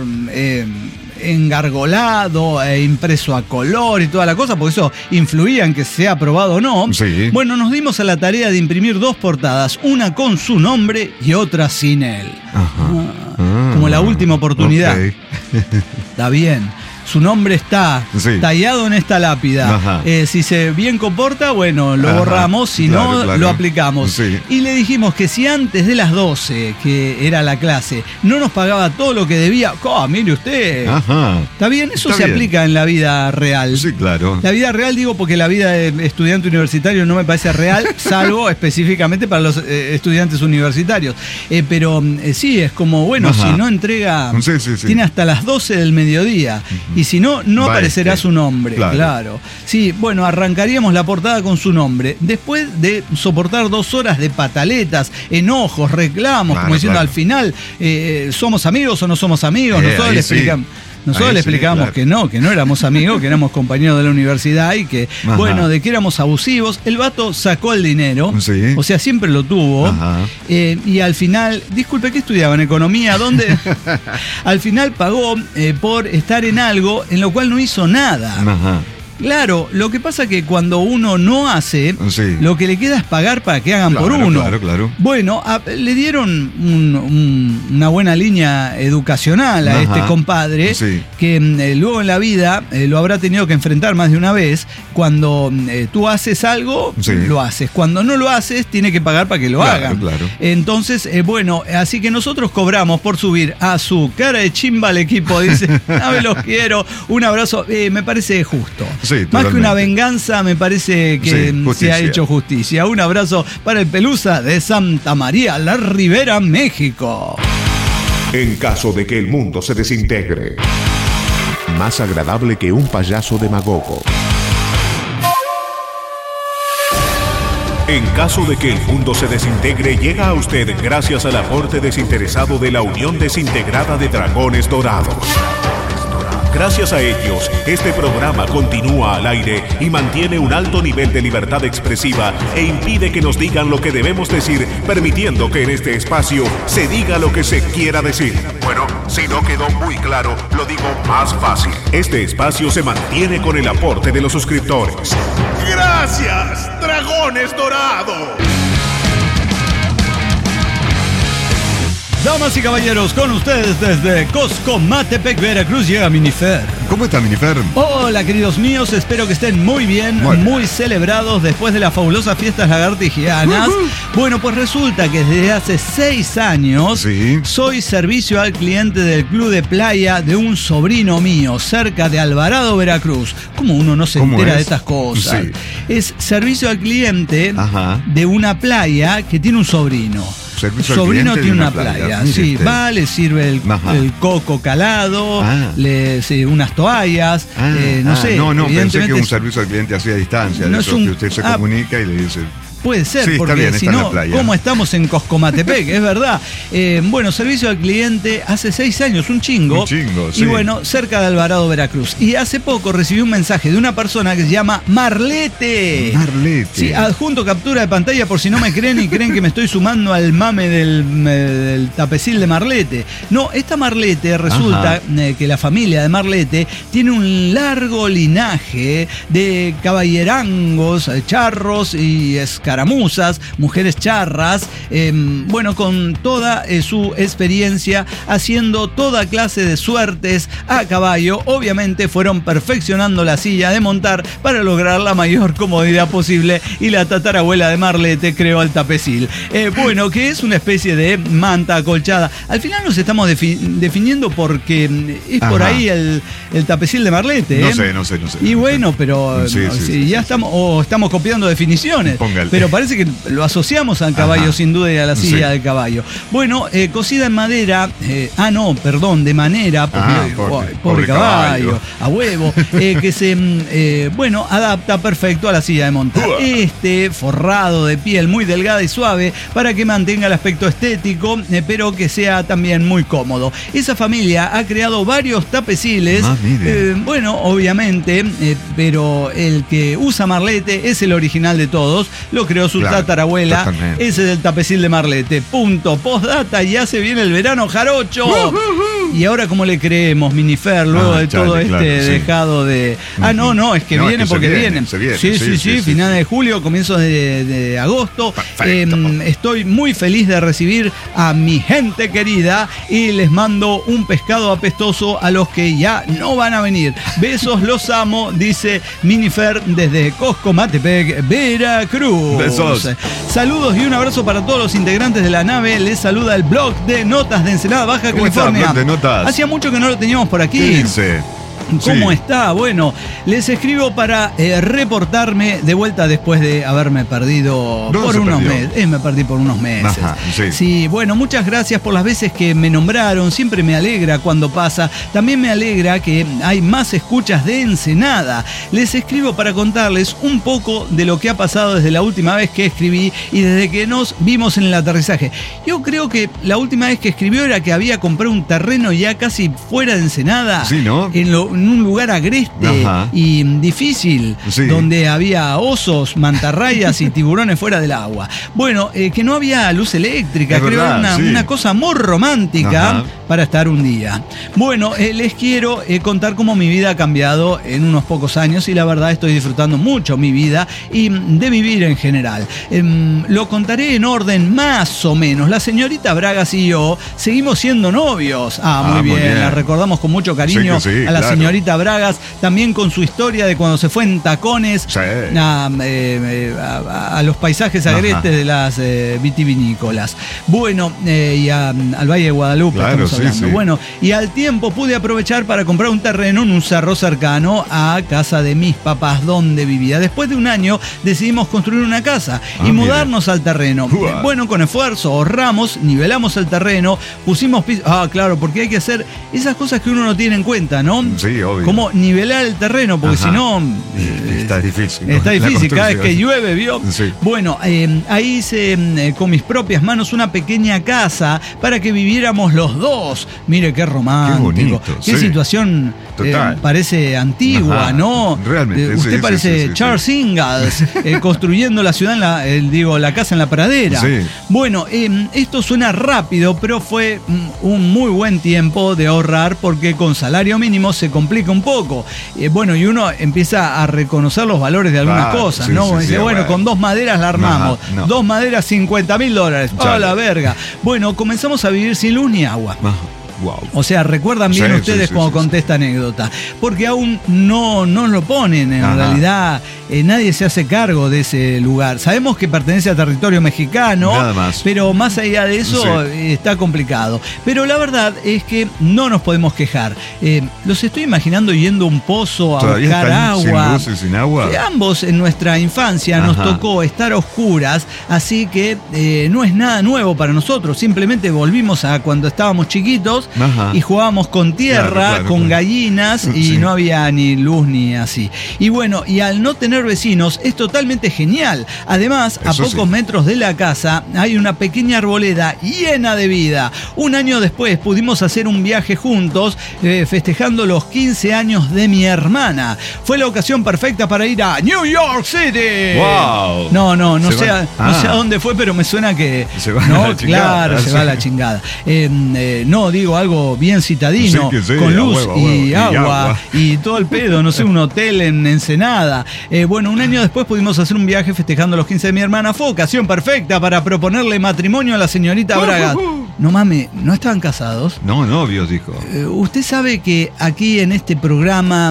engargolado, impreso a color y toda la cosa, porque eso influía en que sea aprobado o no. Sí. Bueno, nos dimos a la tarea de imprimir 2 portadas, una con su nombre y otra sin él. Ajá. Como la última oportunidad. Ok. Está bien. Su nombre está Sí. tallado en esta lápida. Ajá. Si se bien comporta, bueno, lo Ajá. borramos, si Claro, no, claro. lo aplicamos. Sí. Y le dijimos que si antes de las 12, que era la clase, no nos pagaba todo lo que debía, mire usted. Ajá. ¿Está bien? Eso Está se bien. aplica en la vida real. Sí, claro. La vida real digo porque la vida de estudiante universitario no me parece real, salvo específicamente para los estudiantes universitarios. Pero sí, es como, bueno, Ajá. si no entrega, Sí, sí, sí. tiene hasta las 12 del mediodía. Y si no, no Va aparecerá este. su nombre. Claro. Claro. Sí, bueno, arrancaríamos la portada con su nombre. Después de soportar 2 horas de pataletas, enojos, reclamos, Claro, como diciendo claro. al final, ¿somos amigos o no somos amigos? Nosotros ahí le sí. explicamos. Nosotros Ahí le sí, explicábamos claro. que no éramos amigos, que éramos compañeros de la universidad y que, Ajá. bueno, de que éramos abusivos. El vato sacó el dinero, Sí. o sea, siempre lo tuvo. Ajá. Y al final, disculpe, ¿qué estudiaban? ¿Economía? ¿Dónde? Al final pagó por estar en algo en lo cual no hizo nada. Ajá. Claro, lo que pasa que cuando uno no hace, Sí. lo que le queda es pagar para que hagan Claro, por uno. claro, claro. Bueno, le dieron una buena línea educacional a Ajá. este compadre, Sí. que luego en la vida lo habrá tenido que enfrentar más de una vez. Cuando tú haces algo, Sí. lo haces. Cuando no lo haces, tiene que pagar para que lo Claro, hagan. claro. Entonces, bueno, así que nosotros cobramos por subir a su cara de chimba al equipo. Dice, no me los quiero. Un abrazo. Me parece justo. Sí, Más que totalmente. una venganza, me parece que Sí, se justicia. ha hecho justicia. Un abrazo para el Pelusa de Santa María, La Ribera, México. En caso de que el mundo se desintegre, más agradable que un payaso demagogo. En caso de que el mundo se desintegre, llega a usted gracias al aporte desinteresado de la Unión Desintegrada de Dragones Dorados. Gracias a ellos, este programa continúa al aire y mantiene un alto nivel de libertad expresiva e impide que nos digan lo que debemos decir, permitiendo que en este espacio se diga lo que se quiera decir. Bueno, si no quedó muy claro, lo digo más fácil. Este espacio se mantiene con el aporte de los suscriptores. ¡Gracias, Dragones Dorados! Damas y caballeros, con ustedes desde Coscomatepec, Veracruz, llega Minifer. ¿Cómo está, Minifer? Hola, queridos míos, espero que estén muy bien, muy celebrados después de las fabulosas fiestas lagartigianas. Bueno, pues resulta que desde hace 6 años soy servicio al cliente del club de playa de un sobrino mío, cerca de Alvarado, Veracruz. ¿Cómo uno no se entera de estas cosas? Sí. Es servicio al cliente de una playa que tiene un sobrino. Sobrino tiene una playa. Sí, va, le sirve el coco calado, unas toallas, no sé. No, pensé que un servicio al cliente así a distancia, de eso que usted se comunica y le dice... Puede ser, porque si no, ¿cómo estamos en Coscomatepec? Es verdad. Bueno, servicio al cliente hace 6 años, un chingo. Sí. Y bueno, cerca de Alvarado, Veracruz. Y hace poco recibí un mensaje de una persona que se llama Marlete. Sí, adjunto captura de pantalla por si no me creen y creen que me estoy sumando al mame del tapecil de Marlete. No, esta Marlete resulta que la familia de Marlete tiene un largo linaje de caballerangos, charros y escaramuzas, mujeres charras, bueno, con toda su experiencia haciendo toda clase de suertes a caballo. Obviamente fueron perfeccionando la silla de montar para lograr la mayor comodidad posible y la tatarabuela de Marlete creó el tapecil. Bueno, que es una especie de manta acolchada. Al final nos estamos definiendo porque es por ahí el tapecil de Marlete. No sé. Y bueno, pero ya estamos copiando definiciones. Póngale. Pero parece que lo asociamos al caballo sin duda y a la silla del caballo. Bueno, cocida en madera, de manera, pobre caballo, a huevo, que se, adapta perfecto a la silla de montar. Forrado de piel muy delgada y suave para que mantenga el aspecto estético, pero que sea también muy cómodo. Esa familia ha creado varios tapeciles, obviamente, pero el que usa Marlete es el original de todos. Lo creó su tatarabuela. Totalmente. Ese es el tapecil de Marlete. Punto. Postdata, ya se viene el verano jarocho. Y ahora, ¿cómo le creemos, Minifer, luego de todo dejado de... es que viene porque vienen. Sí, finales de julio, comienzos de agosto. Estoy muy feliz de recibir a mi gente querida y les mando un pescado apestoso a los que ya no van a venir. Besos, los amo, dice Minifer desde Coscomatepec, Veracruz. Besos. Saludos y un abrazo para todos los integrantes de la nave. Les saluda el blog de notas de Ensenada, Baja California. Hacía mucho que no lo teníamos por aquí. ¿Qué dice? ¿Cómo está? Bueno, les escribo para reportarme de vuelta después de haberme perdido por unos meses. Me perdí por unos meses. Sí, bueno, muchas gracias por las veces que me nombraron. Siempre me alegra cuando pasa. También me alegra que hay más escuchas de Ensenada. Les escribo para contarles un poco de lo que ha pasado desde la última vez que escribí y desde que nos vimos en el aterrizaje. Yo creo que la última vez que escribió era que había comprado un terreno ya casi fuera de Ensenada. Sí, ¿no? En un lugar agreste y difícil, donde había osos, mantarrayas y tiburones fuera del agua. Bueno, que no había luz eléctrica, creo que era una cosa muy romántica para estar un día. Bueno, les quiero contar cómo mi vida ha cambiado en unos pocos años y la verdad estoy disfrutando mucho mi vida y de vivir en general. Lo contaré en orden más o menos. La señorita Bragas y yo seguimos siendo novios. Muy bien. La recordamos con mucho cariño a la señorita Bragas, también con su historia de cuando se fue en tacones a los paisajes agrestes de las vitivinícolas. Bueno, y al Valle de Guadalupe estamos hablando. Bueno, y al tiempo pude aprovechar para comprar un terreno en un cerro cercano a casa de mis papás donde vivía. Después de un año decidimos construir una casa y mudarnos al terreno. Bueno, con esfuerzo ahorramos, nivelamos el terreno, pusimos piso. Claro, porque hay que hacer esas cosas que uno no tiene en cuenta, ¿no? Sí, obvio. Cómo nivelar el terreno, porque si no... Está difícil. Está difícil, cada vez que llueve, ¿vio? Sí. Bueno, ahí hice con mis propias manos una pequeña casa para que viviéramos los dos. Mire, qué romántico. Qué bonito. Qué situación parece antigua, ¿no? Realmente. Usted parece Charles Ingalls construyendo la ciudad, la casa en la pradera. Sí. Bueno, esto suena rápido, pero fue un muy buen tiempo de ahorrar porque con salario mínimo se complica un poco. Bueno, y uno empieza a reconocer los valores de algunas cosas, ¿no? Dice, con 2 maderas la armamos. 2 maderas, $50,000. ¡A la verga! Bueno, comenzamos a vivir sin luz ni agua. Wow. O sea, recuerdan bien ustedes cuando conté esta anécdota. Porque aún no lo ponen, en realidad nadie se hace cargo de ese lugar. Sabemos que pertenece a territorio mexicano, nada más. Pero más allá de eso está complicado. Pero la verdad es que no nos podemos quejar. Los estoy imaginando yendo a un pozo a buscar agua. Sin luz y sin agua. Ambos en nuestra infancia nos tocó estar a oscuras, así que no es nada nuevo para nosotros. Simplemente volvimos a cuando estábamos chiquitos y jugábamos con tierra, con gallinas y no había ni luz ni así. Y bueno, y al no tener vecinos es totalmente genial. Además, a pocos metros de la casa hay una pequeña arboleda llena de vida. Un año después pudimos hacer un viaje juntos festejando los 15 años de mi hermana. Fue la ocasión perfecta para ir a New York City. ¡Wow! No sé a dónde fue, pero me suena que... Se va a la chingada. Claro, se va a la chingada. No, digo algo bien citadino, con luz y agua y todo el pedo, no sé, un hotel en Ensenada. Bueno, un año después pudimos hacer un viaje festejando los 15 de mi hermana. Fue ocasión perfecta para proponerle matrimonio a la señorita Bragas. No mames, ¿no estaban casados? No, novios, dijo. Usted sabe que aquí en este programa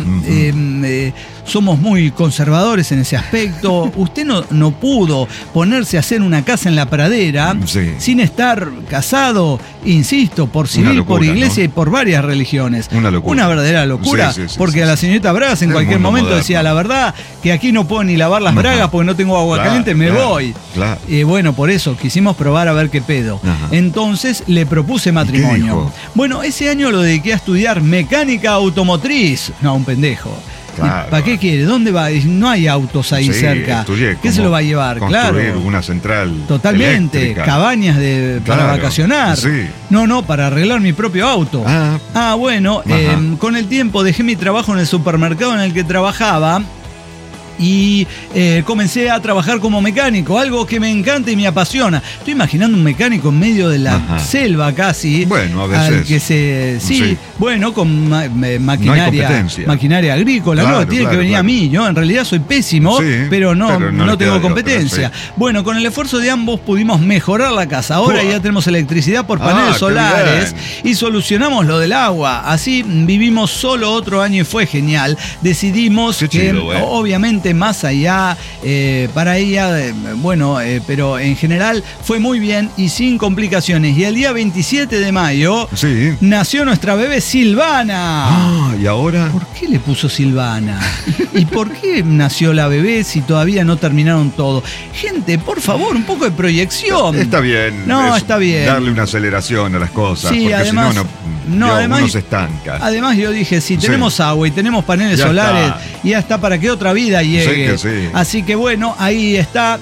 somos muy conservadores en ese aspecto. Usted no pudo ponerse a hacer una casa en la pradera sin estar casado, insisto, por civil, locura, por iglesia, ¿no? Y por varias religiones. Una locura. Una verdadera locura, porque a la señorita Bragas en cualquier momento moderno decía, la verdad, que aquí no puedo ni lavar las bragas porque no tengo agua caliente, me voy. Claro. Bueno, por eso quisimos probar a ver qué pedo. Entonces le propuse matrimonio. Bueno, ese año lo dediqué a estudiar mecánica automotriz. No, un pendejo. Claro. ¿Para qué quiere? ¿Dónde va? No hay autos ahí cerca. ¿Qué se lo va a llevar? Claro. Una central. Totalmente. Eléctrica. Cabañas para vacacionar. No, para arreglar mi propio auto. Bueno, con el tiempo dejé mi trabajo en el supermercado en el que trabajaba. Y comencé a trabajar como mecánico, algo que me encanta y me apasiona. Estoy imaginando un mecánico en medio de la selva casi. Bueno, a veces. Bueno, con maquinaria agrícola. Claro, tiene que venir a mí. Yo en realidad soy pésimo, pero no tengo competencia. Bueno, con el esfuerzo de ambos pudimos mejorar la casa. Ahora ya tenemos electricidad por paneles solares y solucionamos lo del agua. Así vivimos solo otro año y fue genial. Decidimos obviamente más allá para ella, pero en general fue muy bien y sin complicaciones. Y el día 27 de mayo nació nuestra bebé Silvana. ¿Y ahora? ¿Por qué le puso Silvana? ¿Y por qué nació la bebé si todavía no terminaron todo? Gente, por favor, un poco de proyección. Está bien. Está bien. Darle una aceleración a las cosas, porque además, si no, uno se estanca. Además yo dije, si tenemos agua y tenemos paneles solares, ya está para que otra vida llegue. Así que bueno, ahí está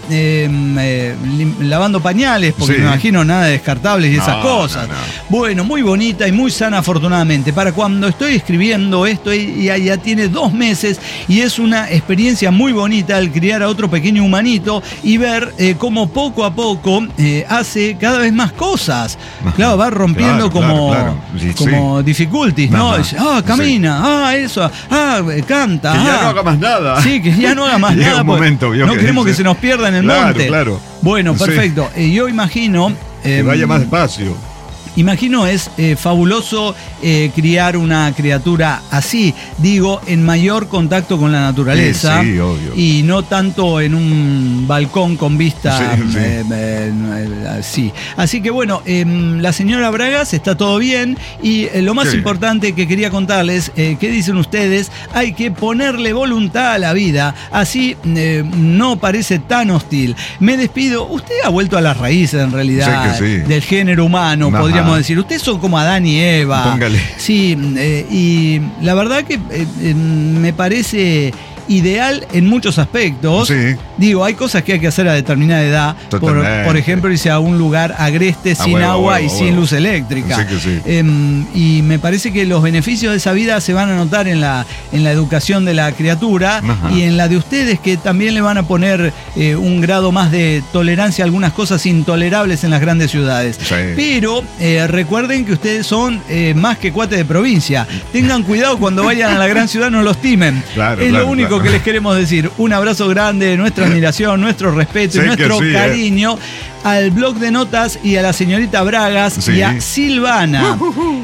lavando pañales, porque me imagino nada de descartables y esas cosas. Bueno, muy bonita y muy sana afortunadamente. Para cuando estoy escribiendo esto, ella ya tiene 2 meses y es una experiencia muy bonita el criar a otro pequeño humanito y ver cómo poco a poco hace cada vez más cosas. Claro, va rompiendo como difficulties, ¿no? Camina, eso, canta. Que ya no haga más nada. Sí, que ya no haga más nada. No queremos que se nos pierda en el monte. Claro. Bueno, perfecto. Yo imagino... que vaya más despacio. Imagino es fabuloso criar una criatura así, digo, en mayor contacto con la naturaleza. Sí, obvio. Y no tanto en un balcón con vista. Así que bueno, la señora Bragas está todo bien y lo más importante que quería contarles, ¿qué dicen ustedes? Hay que ponerle voluntad a la vida, así no parece tan hostil. Me despido. Usted ha vuelto a las raíces en realidad del género humano, podríamos decir. Ustedes son como Adán y Eva. Póngale. Sí, y la verdad que me parece ideal en muchos aspectos. Digo, hay cosas que hay que hacer a determinada edad. Por ejemplo, irse a un lugar agreste, sin agua y sin luz eléctrica. Y me parece que los beneficios de esa vida se van a notar en la educación de la criatura y en la de ustedes, que también le van a poner un grado más de tolerancia a algunas cosas intolerables en las grandes ciudades. Pero recuerden que ustedes son más que cuates de provincia. Tengan cuidado cuando vayan a la gran ciudad, no los timen. Es lo único que les queremos decir. Un abrazo grande, nuestra admiración, nuestro respeto y nuestro cariño. al blog de notas y a la señorita Bragas y a Silvana.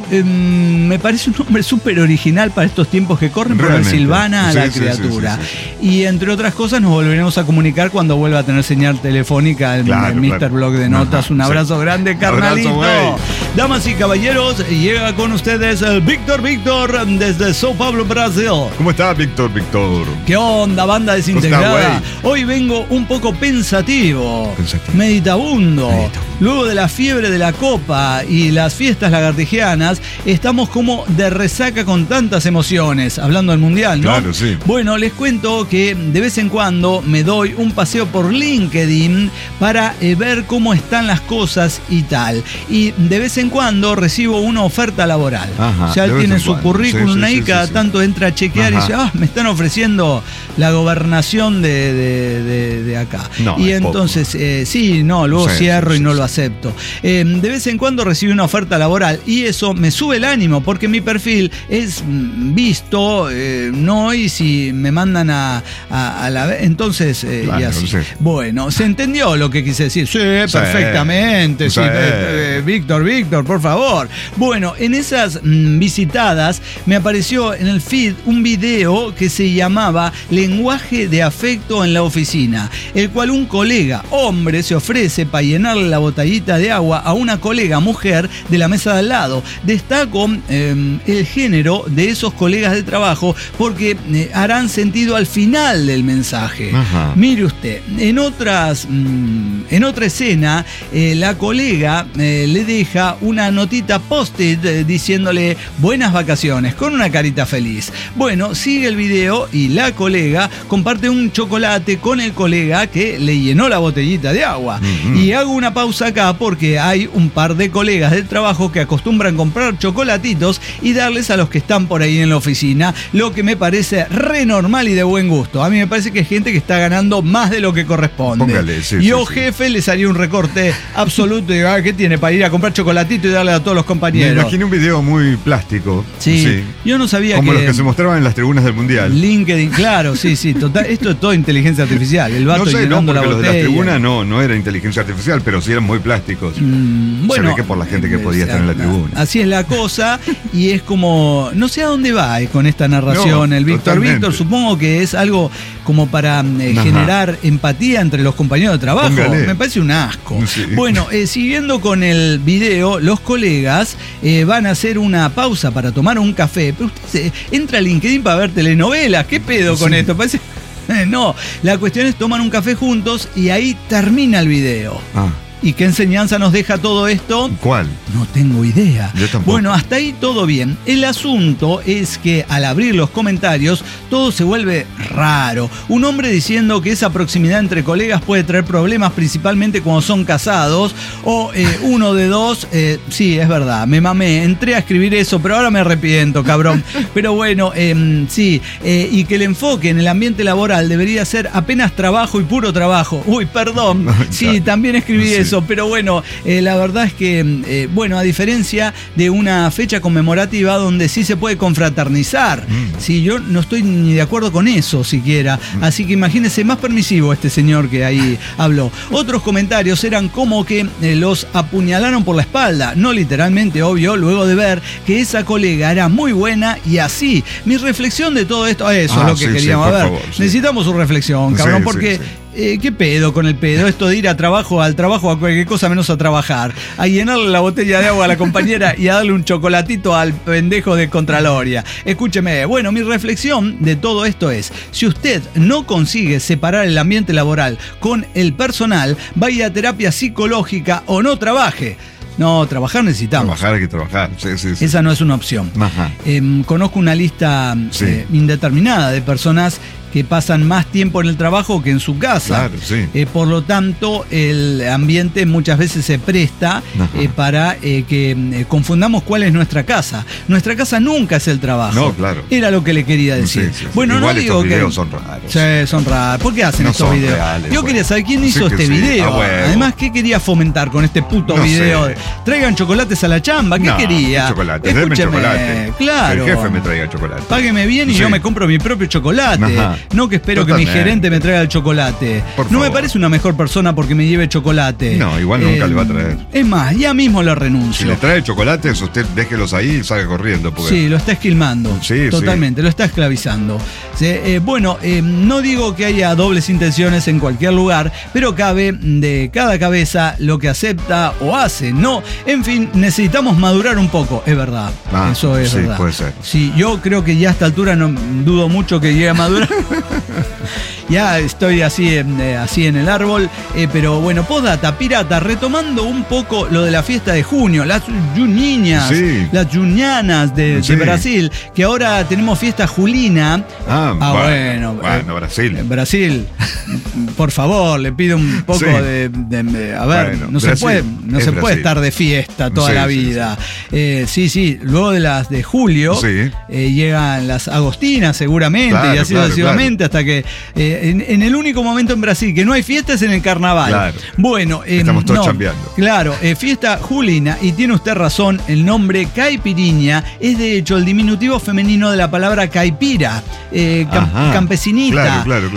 Me parece un nombre súper original para estos tiempos que corren, por Silvana a la criatura. Y entre otras cosas nos volveremos a comunicar cuando vuelva a tener señal telefónica el Mr. Blog de Notas. Un abrazo grande, carnalito. Damas y caballeros, llega con ustedes el Víctor desde São Paulo, Brasil. ¿Cómo está, Víctor? ¿Qué onda, banda desintegrada? Hoy vengo un poco pensativo. Meditabundo. Luego de la fiebre de la copa y las fiestas lagartijianas, estamos como de resaca con tantas emociones, hablando del mundial, ¿no? Claro, sí. Bueno, les cuento que de vez en cuando me doy un paseo por LinkedIn para ver cómo están las cosas y tal. Y de vez en cuando recibo una oferta laboral. Ajá, o sea, él tiene su currículum ahí, cada tanto entra a chequear y dice, me están ofreciendo la gobernación de acá. No, y entonces, luego cierro y no lo acepto. De vez en cuando recibo una oferta laboral y eso me sube el ánimo porque mi perfil es visto, ¿no? Y si me mandan a la vez, entonces, y así. Sí. Bueno, ¿se entendió lo que quise decir? Sí, perfectamente. Sí. Víctor, por favor. Bueno, en esas visitadas me apareció en el feed un video que se llamaba Lenguaje de afecto en la oficina, el cual un colega hombre se ofrece para llenarle la botellita de agua a una colega mujer de la mesa de al lado. Destaco el género de esos colegas de trabajo porque harán sentido al final del mensaje. Ajá. Mire usted, en otra escena, la colega le deja una notita post-it diciéndole buenas vacaciones con una carita feliz. Bueno, sigue el video y la colega comparte un chocolate con el colega que le llenó la botellita de agua. Y hago una pausa acá porque hay un par de colegas del trabajo que acostumbran comprar chocolatitos y darles a los que están por ahí en la oficina, lo que me parece re normal y de buen gusto. A mí me parece que es gente que está ganando más de lo que corresponde. Póngale, jefe, les haría un recorte absoluto y ¿qué tiene para ir a comprar chocolatito y darle a todos los compañeros? Me imaginé un video muy plástico. Sí. Yo no sabía como los que se mostraban en las tribunas del Mundial. LinkedIn, claro, sí, total. Esto es todo inteligencia artificial. El vato llenando la botella. Los de las tribunas no era inteligencia artificial, pero sí eran muy plásticos. Se ve que por la gente que podía estar en la tribuna. Así es la cosa y es como, no sé a dónde va con esta narración el Víctor. Supongo que es algo como para generar empatía entre los compañeros de trabajo. Póngale. Me parece un asco. Sí. Bueno, siguiendo con el video, los colegas van a hacer una pausa para tomar un café, pero usted entra a LinkedIn para ver telenovelas. ¿Qué pedo con esto? Parece... No, la cuestión es tomar un café juntos y ahí termina el video. ¿Y qué enseñanza nos deja todo esto? ¿Cuál? No tengo idea. Yo tampoco. Bueno, hasta ahí todo bien. El asunto es que al abrir los comentarios todo se vuelve raro. Un hombre diciendo que esa proximidad entre colegas puede traer problemas, principalmente cuando son casados. O uno de dos, sí, es verdad, me mamé, entré a escribir eso, pero ahora me arrepiento, cabrón. Pero bueno, sí, y que el enfoque en el ambiente laboral debería ser apenas trabajo y puro trabajo. Uy, perdón, sí, también escribí eso. Pero bueno, la verdad es que, a diferencia de una fecha conmemorativa donde sí se puede confraternizar, sí, yo no estoy ni de acuerdo con eso siquiera, así que imagínense, más permisivo este señor que ahí habló. Otros comentarios eran como que los apuñalaron por la espalda, no literalmente, obvio, luego de ver que esa colega era muy buena y así. Mi reflexión de todo esto, eso es lo que queríamos ver. Favor, necesitamos su reflexión, cabrón, porque... ¿Qué pedo con el pedo? Esto de ir al trabajo, a cualquier cosa menos a trabajar, a llenarle la botella de agua a la compañera y a darle un chocolatito al pendejo de Contraloria. Escúcheme, bueno, mi reflexión de todo esto es, si usted no consigue separar el ambiente laboral con el personal, vaya a terapia psicológica o no trabaje. No, trabajar necesitamos. Trabajar hay que trabajar, sí. Esa no es una opción. Conozco una lista indeterminada de personas que pasan más tiempo en el trabajo que en su casa. Claro, sí. Por lo tanto, el ambiente muchas veces se presta para que confundamos cuál es nuestra casa. Nuestra casa nunca es el trabajo. No, claro. Era lo que le quería decir. Sí. Bueno, igual no digo estos videos que son raros. Sí, son raros. ¿Por qué hacen estos videos? Reales, yo quería saber quién hizo este video. Además, ¿qué quería fomentar con este puto video? Sé. Traigan chocolates a la chamba. ¿Qué quería? Chocolate. Denme chocolate. Claro. El jefe me traiga chocolate. Págueme bien y yo me compro mi propio chocolate. No que espero Totalmente. que mi gerente me traiga el chocolate. Por No me favor. parece una mejor persona porque me lleve chocolate. No, igual nunca le va a traer. Es más, ya mismo le renuncio. Si le trae chocolates, usted déjelos ahí y salga corriendo. Porque... Sí, lo está esquilmando. Sí, totalmente, lo está esclavizando. No digo que haya dobles intenciones en cualquier lugar, pero cabe de cada cabeza lo que acepta o hace, ¿no? En fin, necesitamos madurar un poco, es verdad. Eso es sí, verdad. puede ser. Sí, yo creo que ya a esta altura no dudo mucho que llegue a madurar. Ya estoy así en el árbol, pero bueno, postdata, pirata, retomando un poco lo de la fiesta de junio, las juniñas, las junianas de Brasil, que ahora tenemos fiesta julina. Bueno, Brasil. Brasil, por favor, le pido un poco de a ver, bueno, no Brasil, se puede estar de fiesta toda la vida. Sí, luego de las de julio llegan las agostinas seguramente, y así sucesivamente, hasta que en el único momento en Brasil que no hay fiesta es en el carnaval. Claro. Bueno, estamos todos chambeando. Claro, fiesta julina, y tiene usted razón, el nombre caipiriña es de hecho el diminutivo femenino de la palabra caipira, campesinita. Claro.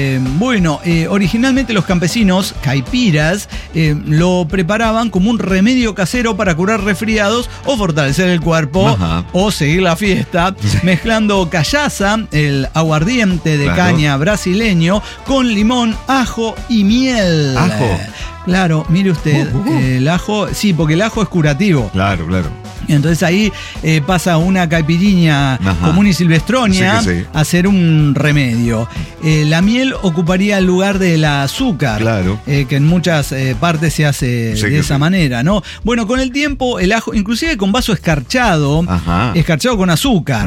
Originalmente los campesinos, caipiras, lo preparaban como un remedio casero para curar resfriados o fortalecer el cuerpo o seguir la fiesta, mezclando callaza, el aguardiente de caña brasileño, con limón, ajo y miel. ¿Ajo? Claro, mire usted, el ajo, sí, porque el ajo es curativo. Claro. Entonces ahí pasa una caipiriña común y silvestronia a ser un remedio. La miel ocuparía el lugar del azúcar, que en muchas partes se hace de esa manera, ¿no? Bueno, con el tiempo el ajo, inclusive con vaso escarchado con azúcar.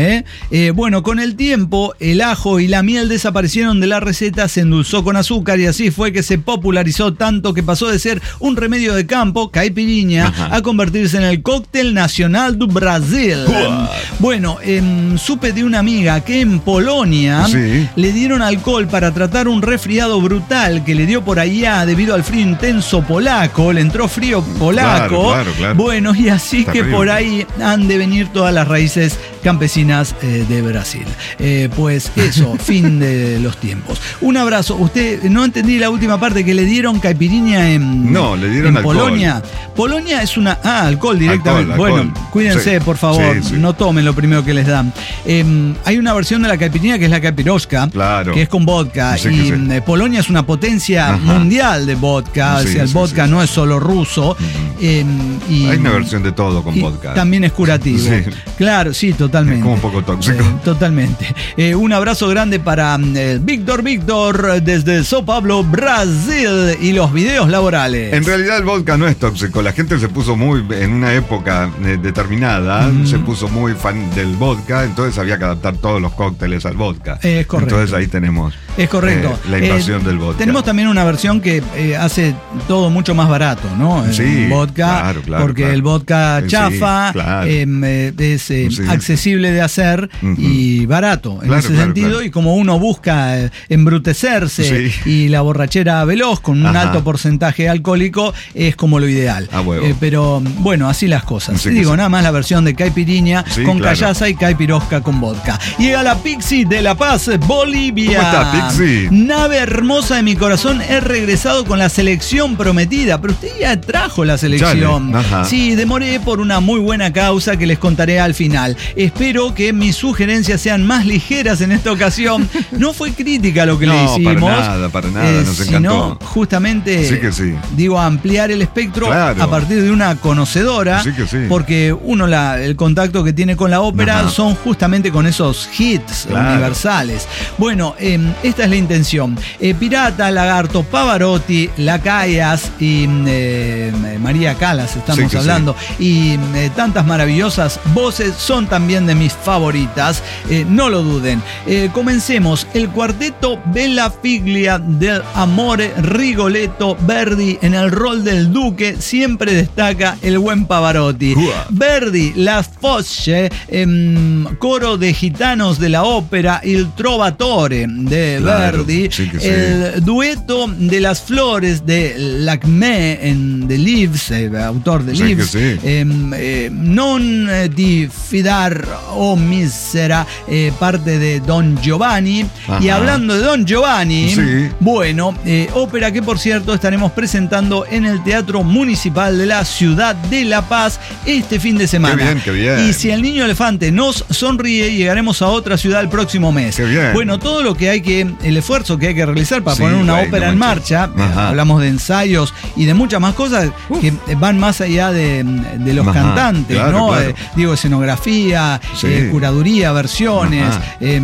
Bueno, con el tiempo el ajo y la miel desaparecieron de la receta, se endulzó con azúcar y así fue que se popularizó tanto que pasó de ser un remedio de campo, caipiriña, a convertirse en el cóctel nacional do Brasil. Bueno, supe de una amiga que en Polonia le dieron alcohol para tratar un resfriado brutal que le dio por allá debido al frío intenso polaco, le entró frío polaco. Claro. Bueno, y así que por ahí han de venir todas las raíces campesinas de Brasil. Pues eso, fin de los tiempos. Un abrazo. Usted, no entendí la última parte, que le dieron caipiriña en Polonia. Polonia es una... alcohol directamente. Alcohol. Bueno, cuídense, por favor. No tomen lo primero que les dan. Hay una versión de la caipiriña que es la caipirosca, que es con vodka. Polonia es una potencia mundial de vodka. El vodka no es solo ruso. Hay una versión de todo con vodka. También es curativo. Claro, sí, totalmente. Es como un poco tóxico. Totalmente. Un abrazo grande para Víctor desde São Paulo, Brasil, y los videos laborales. En realidad el vodka no es tóxico. La gente se puso en una época determinada, se puso muy fan del vodka, entonces había que adaptar todos los cócteles al vodka. Es correcto. Entonces ahí tenemos la invasión del vodka. Tenemos también una versión que hace todo mucho más barato, ¿no? El vodka, porque el vodka chafa es accesible de hacer y barato en ese sentido, y como uno busca embrutecerse y la borrachera veloz con un alto porcentaje alcohólico, es como lo ideal. Pero bueno, así las cosas. Nada más la versión de caipiriña con callaza y caipirosca con vodka. Llega la Pixie de La Paz, Bolivia. ¿Cómo está, Pixie? Nave hermosa de mi corazón, he regresado con la selección prometida, pero usted ya trajo la selección. Sí, demoré por una muy buena causa que les contaré al final. Espero que mis sugerencias sean más ligeras en esta ocasión. No fue crítica lo que le hicimos. Para nada, nos encantó. Sino justamente, digo, ampliar el espectro a partir de una conocedora, porque uno el contacto que tiene con la ópera son justamente con esos hits universales. Bueno, esta es la intención. Pirata, Lagarto, Pavarotti, Lacayas y María Callas estamos hablando, y tantas maravillosas voces son también de mis favoritas, no lo duden. Comencemos. El cuarteto Bella Figlia del Amore, Rigoletto, Verdi en el rol del duque, siempre destaca el buen Pavarotti. Verdi, La Fosse, coro de gitanos de la ópera, Il Trovatore de Verdi, el dueto de las flores de Lacmé en The Leaves, autor de Leaves, Non di fidar o Misera, parte de Don Giovanni. Ajá. Y hablando de Don Giovanni, Sí. bueno, ópera que por cierto estaremos presentando en el Teatro Municipal de la Ciudad de La Paz este fin de semana. Qué bien, qué bien. Y si el niño elefante nos sonríe, llegaremos a otra ciudad el próximo mes. Qué bien. Bueno, todo lo que el esfuerzo que hay que realizar para Sí, poner una bueno, ópera en macho. marcha, Ajá. hablamos de ensayos y de muchas más cosas que van más allá de los Ajá, cantantes, claro, ¿no? claro. Digo, escenografía, Sí. curaduría, versiones, Ajá.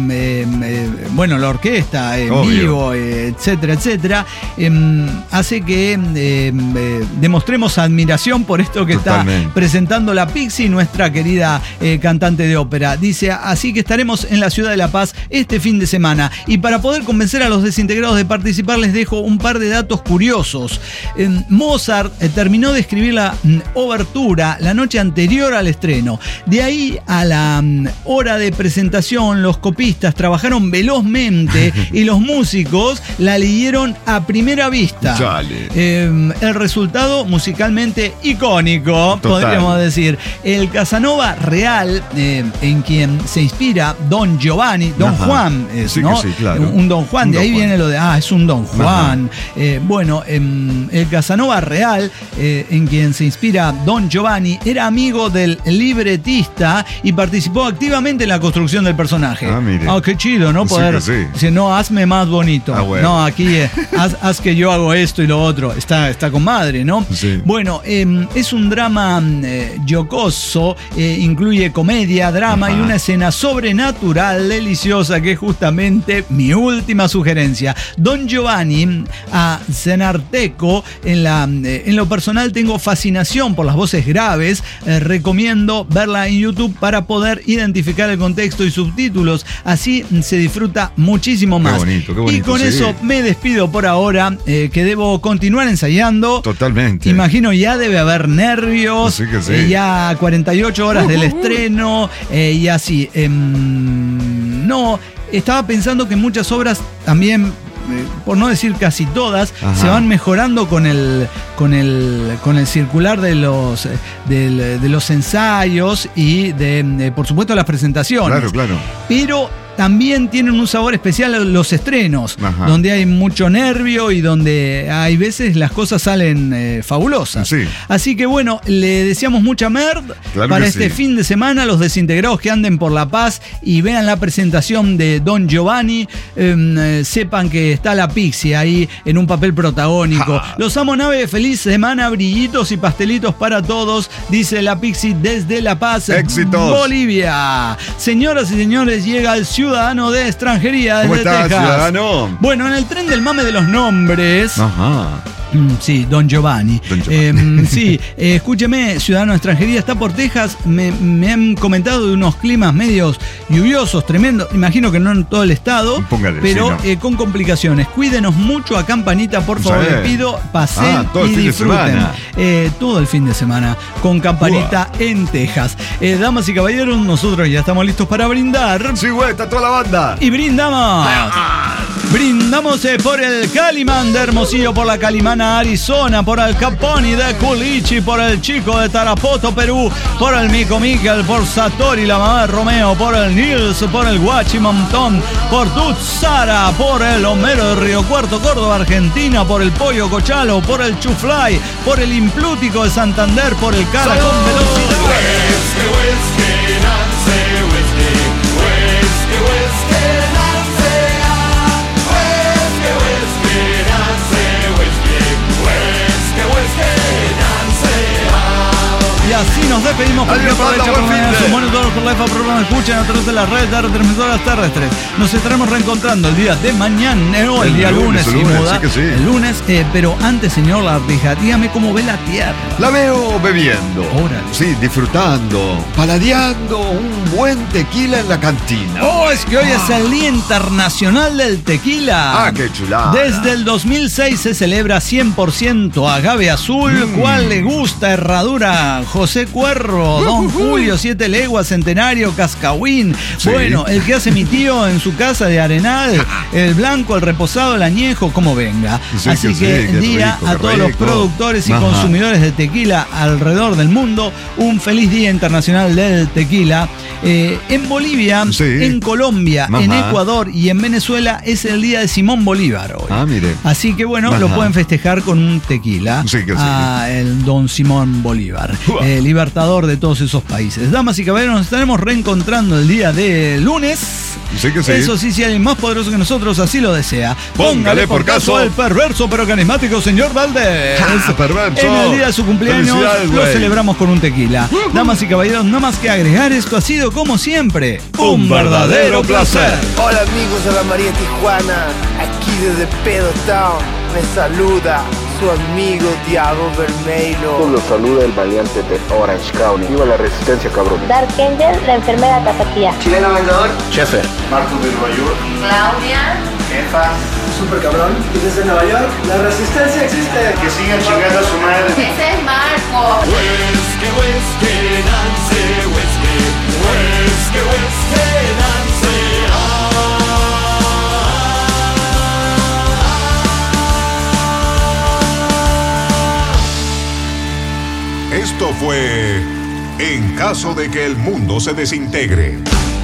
bueno, la orquesta en Obvio. vivo, etcétera, etcétera, hace que demostremos admiración por esto que Totalmente. está presentando la Pixie, nuestra querida cantante de ópera. Dice, así que estaremos en la ciudad de La Paz este fin de semana. Y para poder convencer a los desintegrados de participar, les dejo un par de datos curiosos. Mozart terminó de escribir la obertura la noche anterior al estreno. De ahí a la hora de presentación, los copistas trabajaron velozmente y los músicos la leyeron a primera vista. Chale. El resultado musicalmente icónico, Total. podríamos decir. El Casanova real, en quien se inspira Don Giovanni, Don Ajá. Juan, es, Sí, ¿no? que sí, claro. Un Don Juan, Un de Don ahí Juan. viene lo de, es un Don Juan. Bueno, el Casanova real, en quien se inspira Don Giovanni, era amigo del libretista y participó activamente en la construcción del personaje. Ah, mire. Qué chido, ¿no? Sí Poder que sí. decir, no, hazme más bonito. Ah, bueno. No, aquí haz que yo hago esto y lo otro. Está con madre, ¿no? Sí. Bueno, es un drama jocoso, incluye comedia, drama Ajá. y una escena sobrenatural deliciosa que es justamente mi última sugerencia. Don Giovanni a Zenarteco, en lo personal tengo fascinación por las voces graves, recomiendo verla en YouTube para poder identificar el contexto y subtítulos, así se disfruta muchísimo más. Qué bonito, Y con sí. eso me despido por ahora, que debo continuar ensayando. Totalmente. Imagino ya debe haber nervios, Sí que sí. ya 48 horas del estreno, y así. No, estaba pensando que muchas obras también, por no decir casi todas, Ajá. se van mejorando con el circular de los ensayos y por supuesto las presentaciones. Claro, claro. Pero también tienen un sabor especial los estrenos, Ajá. donde hay mucho nervio y donde hay veces las cosas salen fabulosas. Sí. Así que bueno, le deseamos mucha merd Claro para que este sí. fin de semana. Los desintegrados que anden por La Paz y vean la presentación de Don Giovanni, sepan que está la Pixie ahí en un papel protagónico. Los amo, nave, feliz semana, brillitos y pastelitos para todos, dice la Pixie desde La Paz, Éxitos. Bolivia. Señoras y señores, llega el ciudadano de extranjería desde ¿Cómo estás, Texas. ciudadano? Bueno, en el tren del mame de los nombres. Ajá. Sí, Don Giovanni. Don Giovanni. Sí, escúcheme, ciudadano de extranjería, está por Texas. Me han comentado de unos climas medios lluviosos, tremendos. Imagino que no en todo el estado, Póngale, pero sí, no. con complicaciones. Cuídenos mucho a Campanita, por favor, Sí. les pido, pasen Todo el y fin de disfruten. semana. Todo el fin de semana con Campanita en Texas. Damas y caballeros, nosotros ya estamos listos para brindar. Sí, güey, está toda la banda. Y brindamos. Brindamos por el Calimán de Hermosillo, por la Calimana Arizona, por el Caponi de Culichi, por el Chico de Tarapoto, Perú, por el Mico Miquel, por Satori, la mamá de Romeo, por el Nils, por el Guachimontón, por Tutsara, por el Homero de Río Cuarto, Córdoba, Argentina, por el Pollo Cochalo, por el Chuflay, por el Implútico de Santander, por el Cara con Velocidad. Y así nos despedimos porque Adiós, aprovecha banda, por buen fin de. sus monitores por live programa escuchan a través de las redes de retransmisoras terrestres. Nos estaremos reencontrando el día de mañana o el día lunes, el si lunes, muda. sí que sí. El lunes, pero antes, señor Lartija, dígame cómo ve la tierra. La veo bebiendo. Órale. Sí, disfrutando, paladeando un buen tequila en la cantina. Oh, es que hoy es el Día Internacional del Tequila. Ah, qué chulada. Desde el 2006 se celebra 100% agave azul. ¿Cuál le gusta? Herradura José Cuervo, Don Julio, 7 Leguas, Centenario, Cascahuín. Sí. Bueno, el que hace mi tío en su casa de Arenal, el blanco, el reposado, el añejo, como venga. Sí, Así que que sí, qué día rico, a qué todos los rico. productores y Ajá. consumidores de tequila alrededor del mundo. Un feliz Día Internacional del Tequila. En Bolivia, Sí. en Colombia, Ajá. en Ecuador y en Venezuela es el día de Simón Bolívar hoy. Ah, mire. Así que bueno, lo Ajá. pueden festejar con un tequila. Sí, que sí. A el don Simón Bolívar, libertador de todos esos países. Damas y caballeros, nos estaremos reencontrando el día de lunes. Sí que sí. Eso sí, si alguien más poderoso que nosotros así lo desea. Póngale por caso al perverso pero carismático señor Valdés. Perverso. En el día de su cumpleaños Felicidades, lo güey. celebramos con un tequila. Damas y caballeros, no más que agregar, esto ha sido como siempre un verdadero placer. Hola amigos de la María Tijuana, aquí desde Pedo Town, me saluda su amigo Diablo Vermelho. Los saluda el valiente de Orange County. Viva la resistencia, cabrón. Dark Angel, la enfermera tapatía. Chileno Vengador, Chefe. Marcos de Nueva York, Claudia. Jefa, Super cabrón. Y desde Nueva York, la resistencia existe. que sigan chingando a su madre. Ese es Marco. Esto fue En caso de que el mundo se desintegre.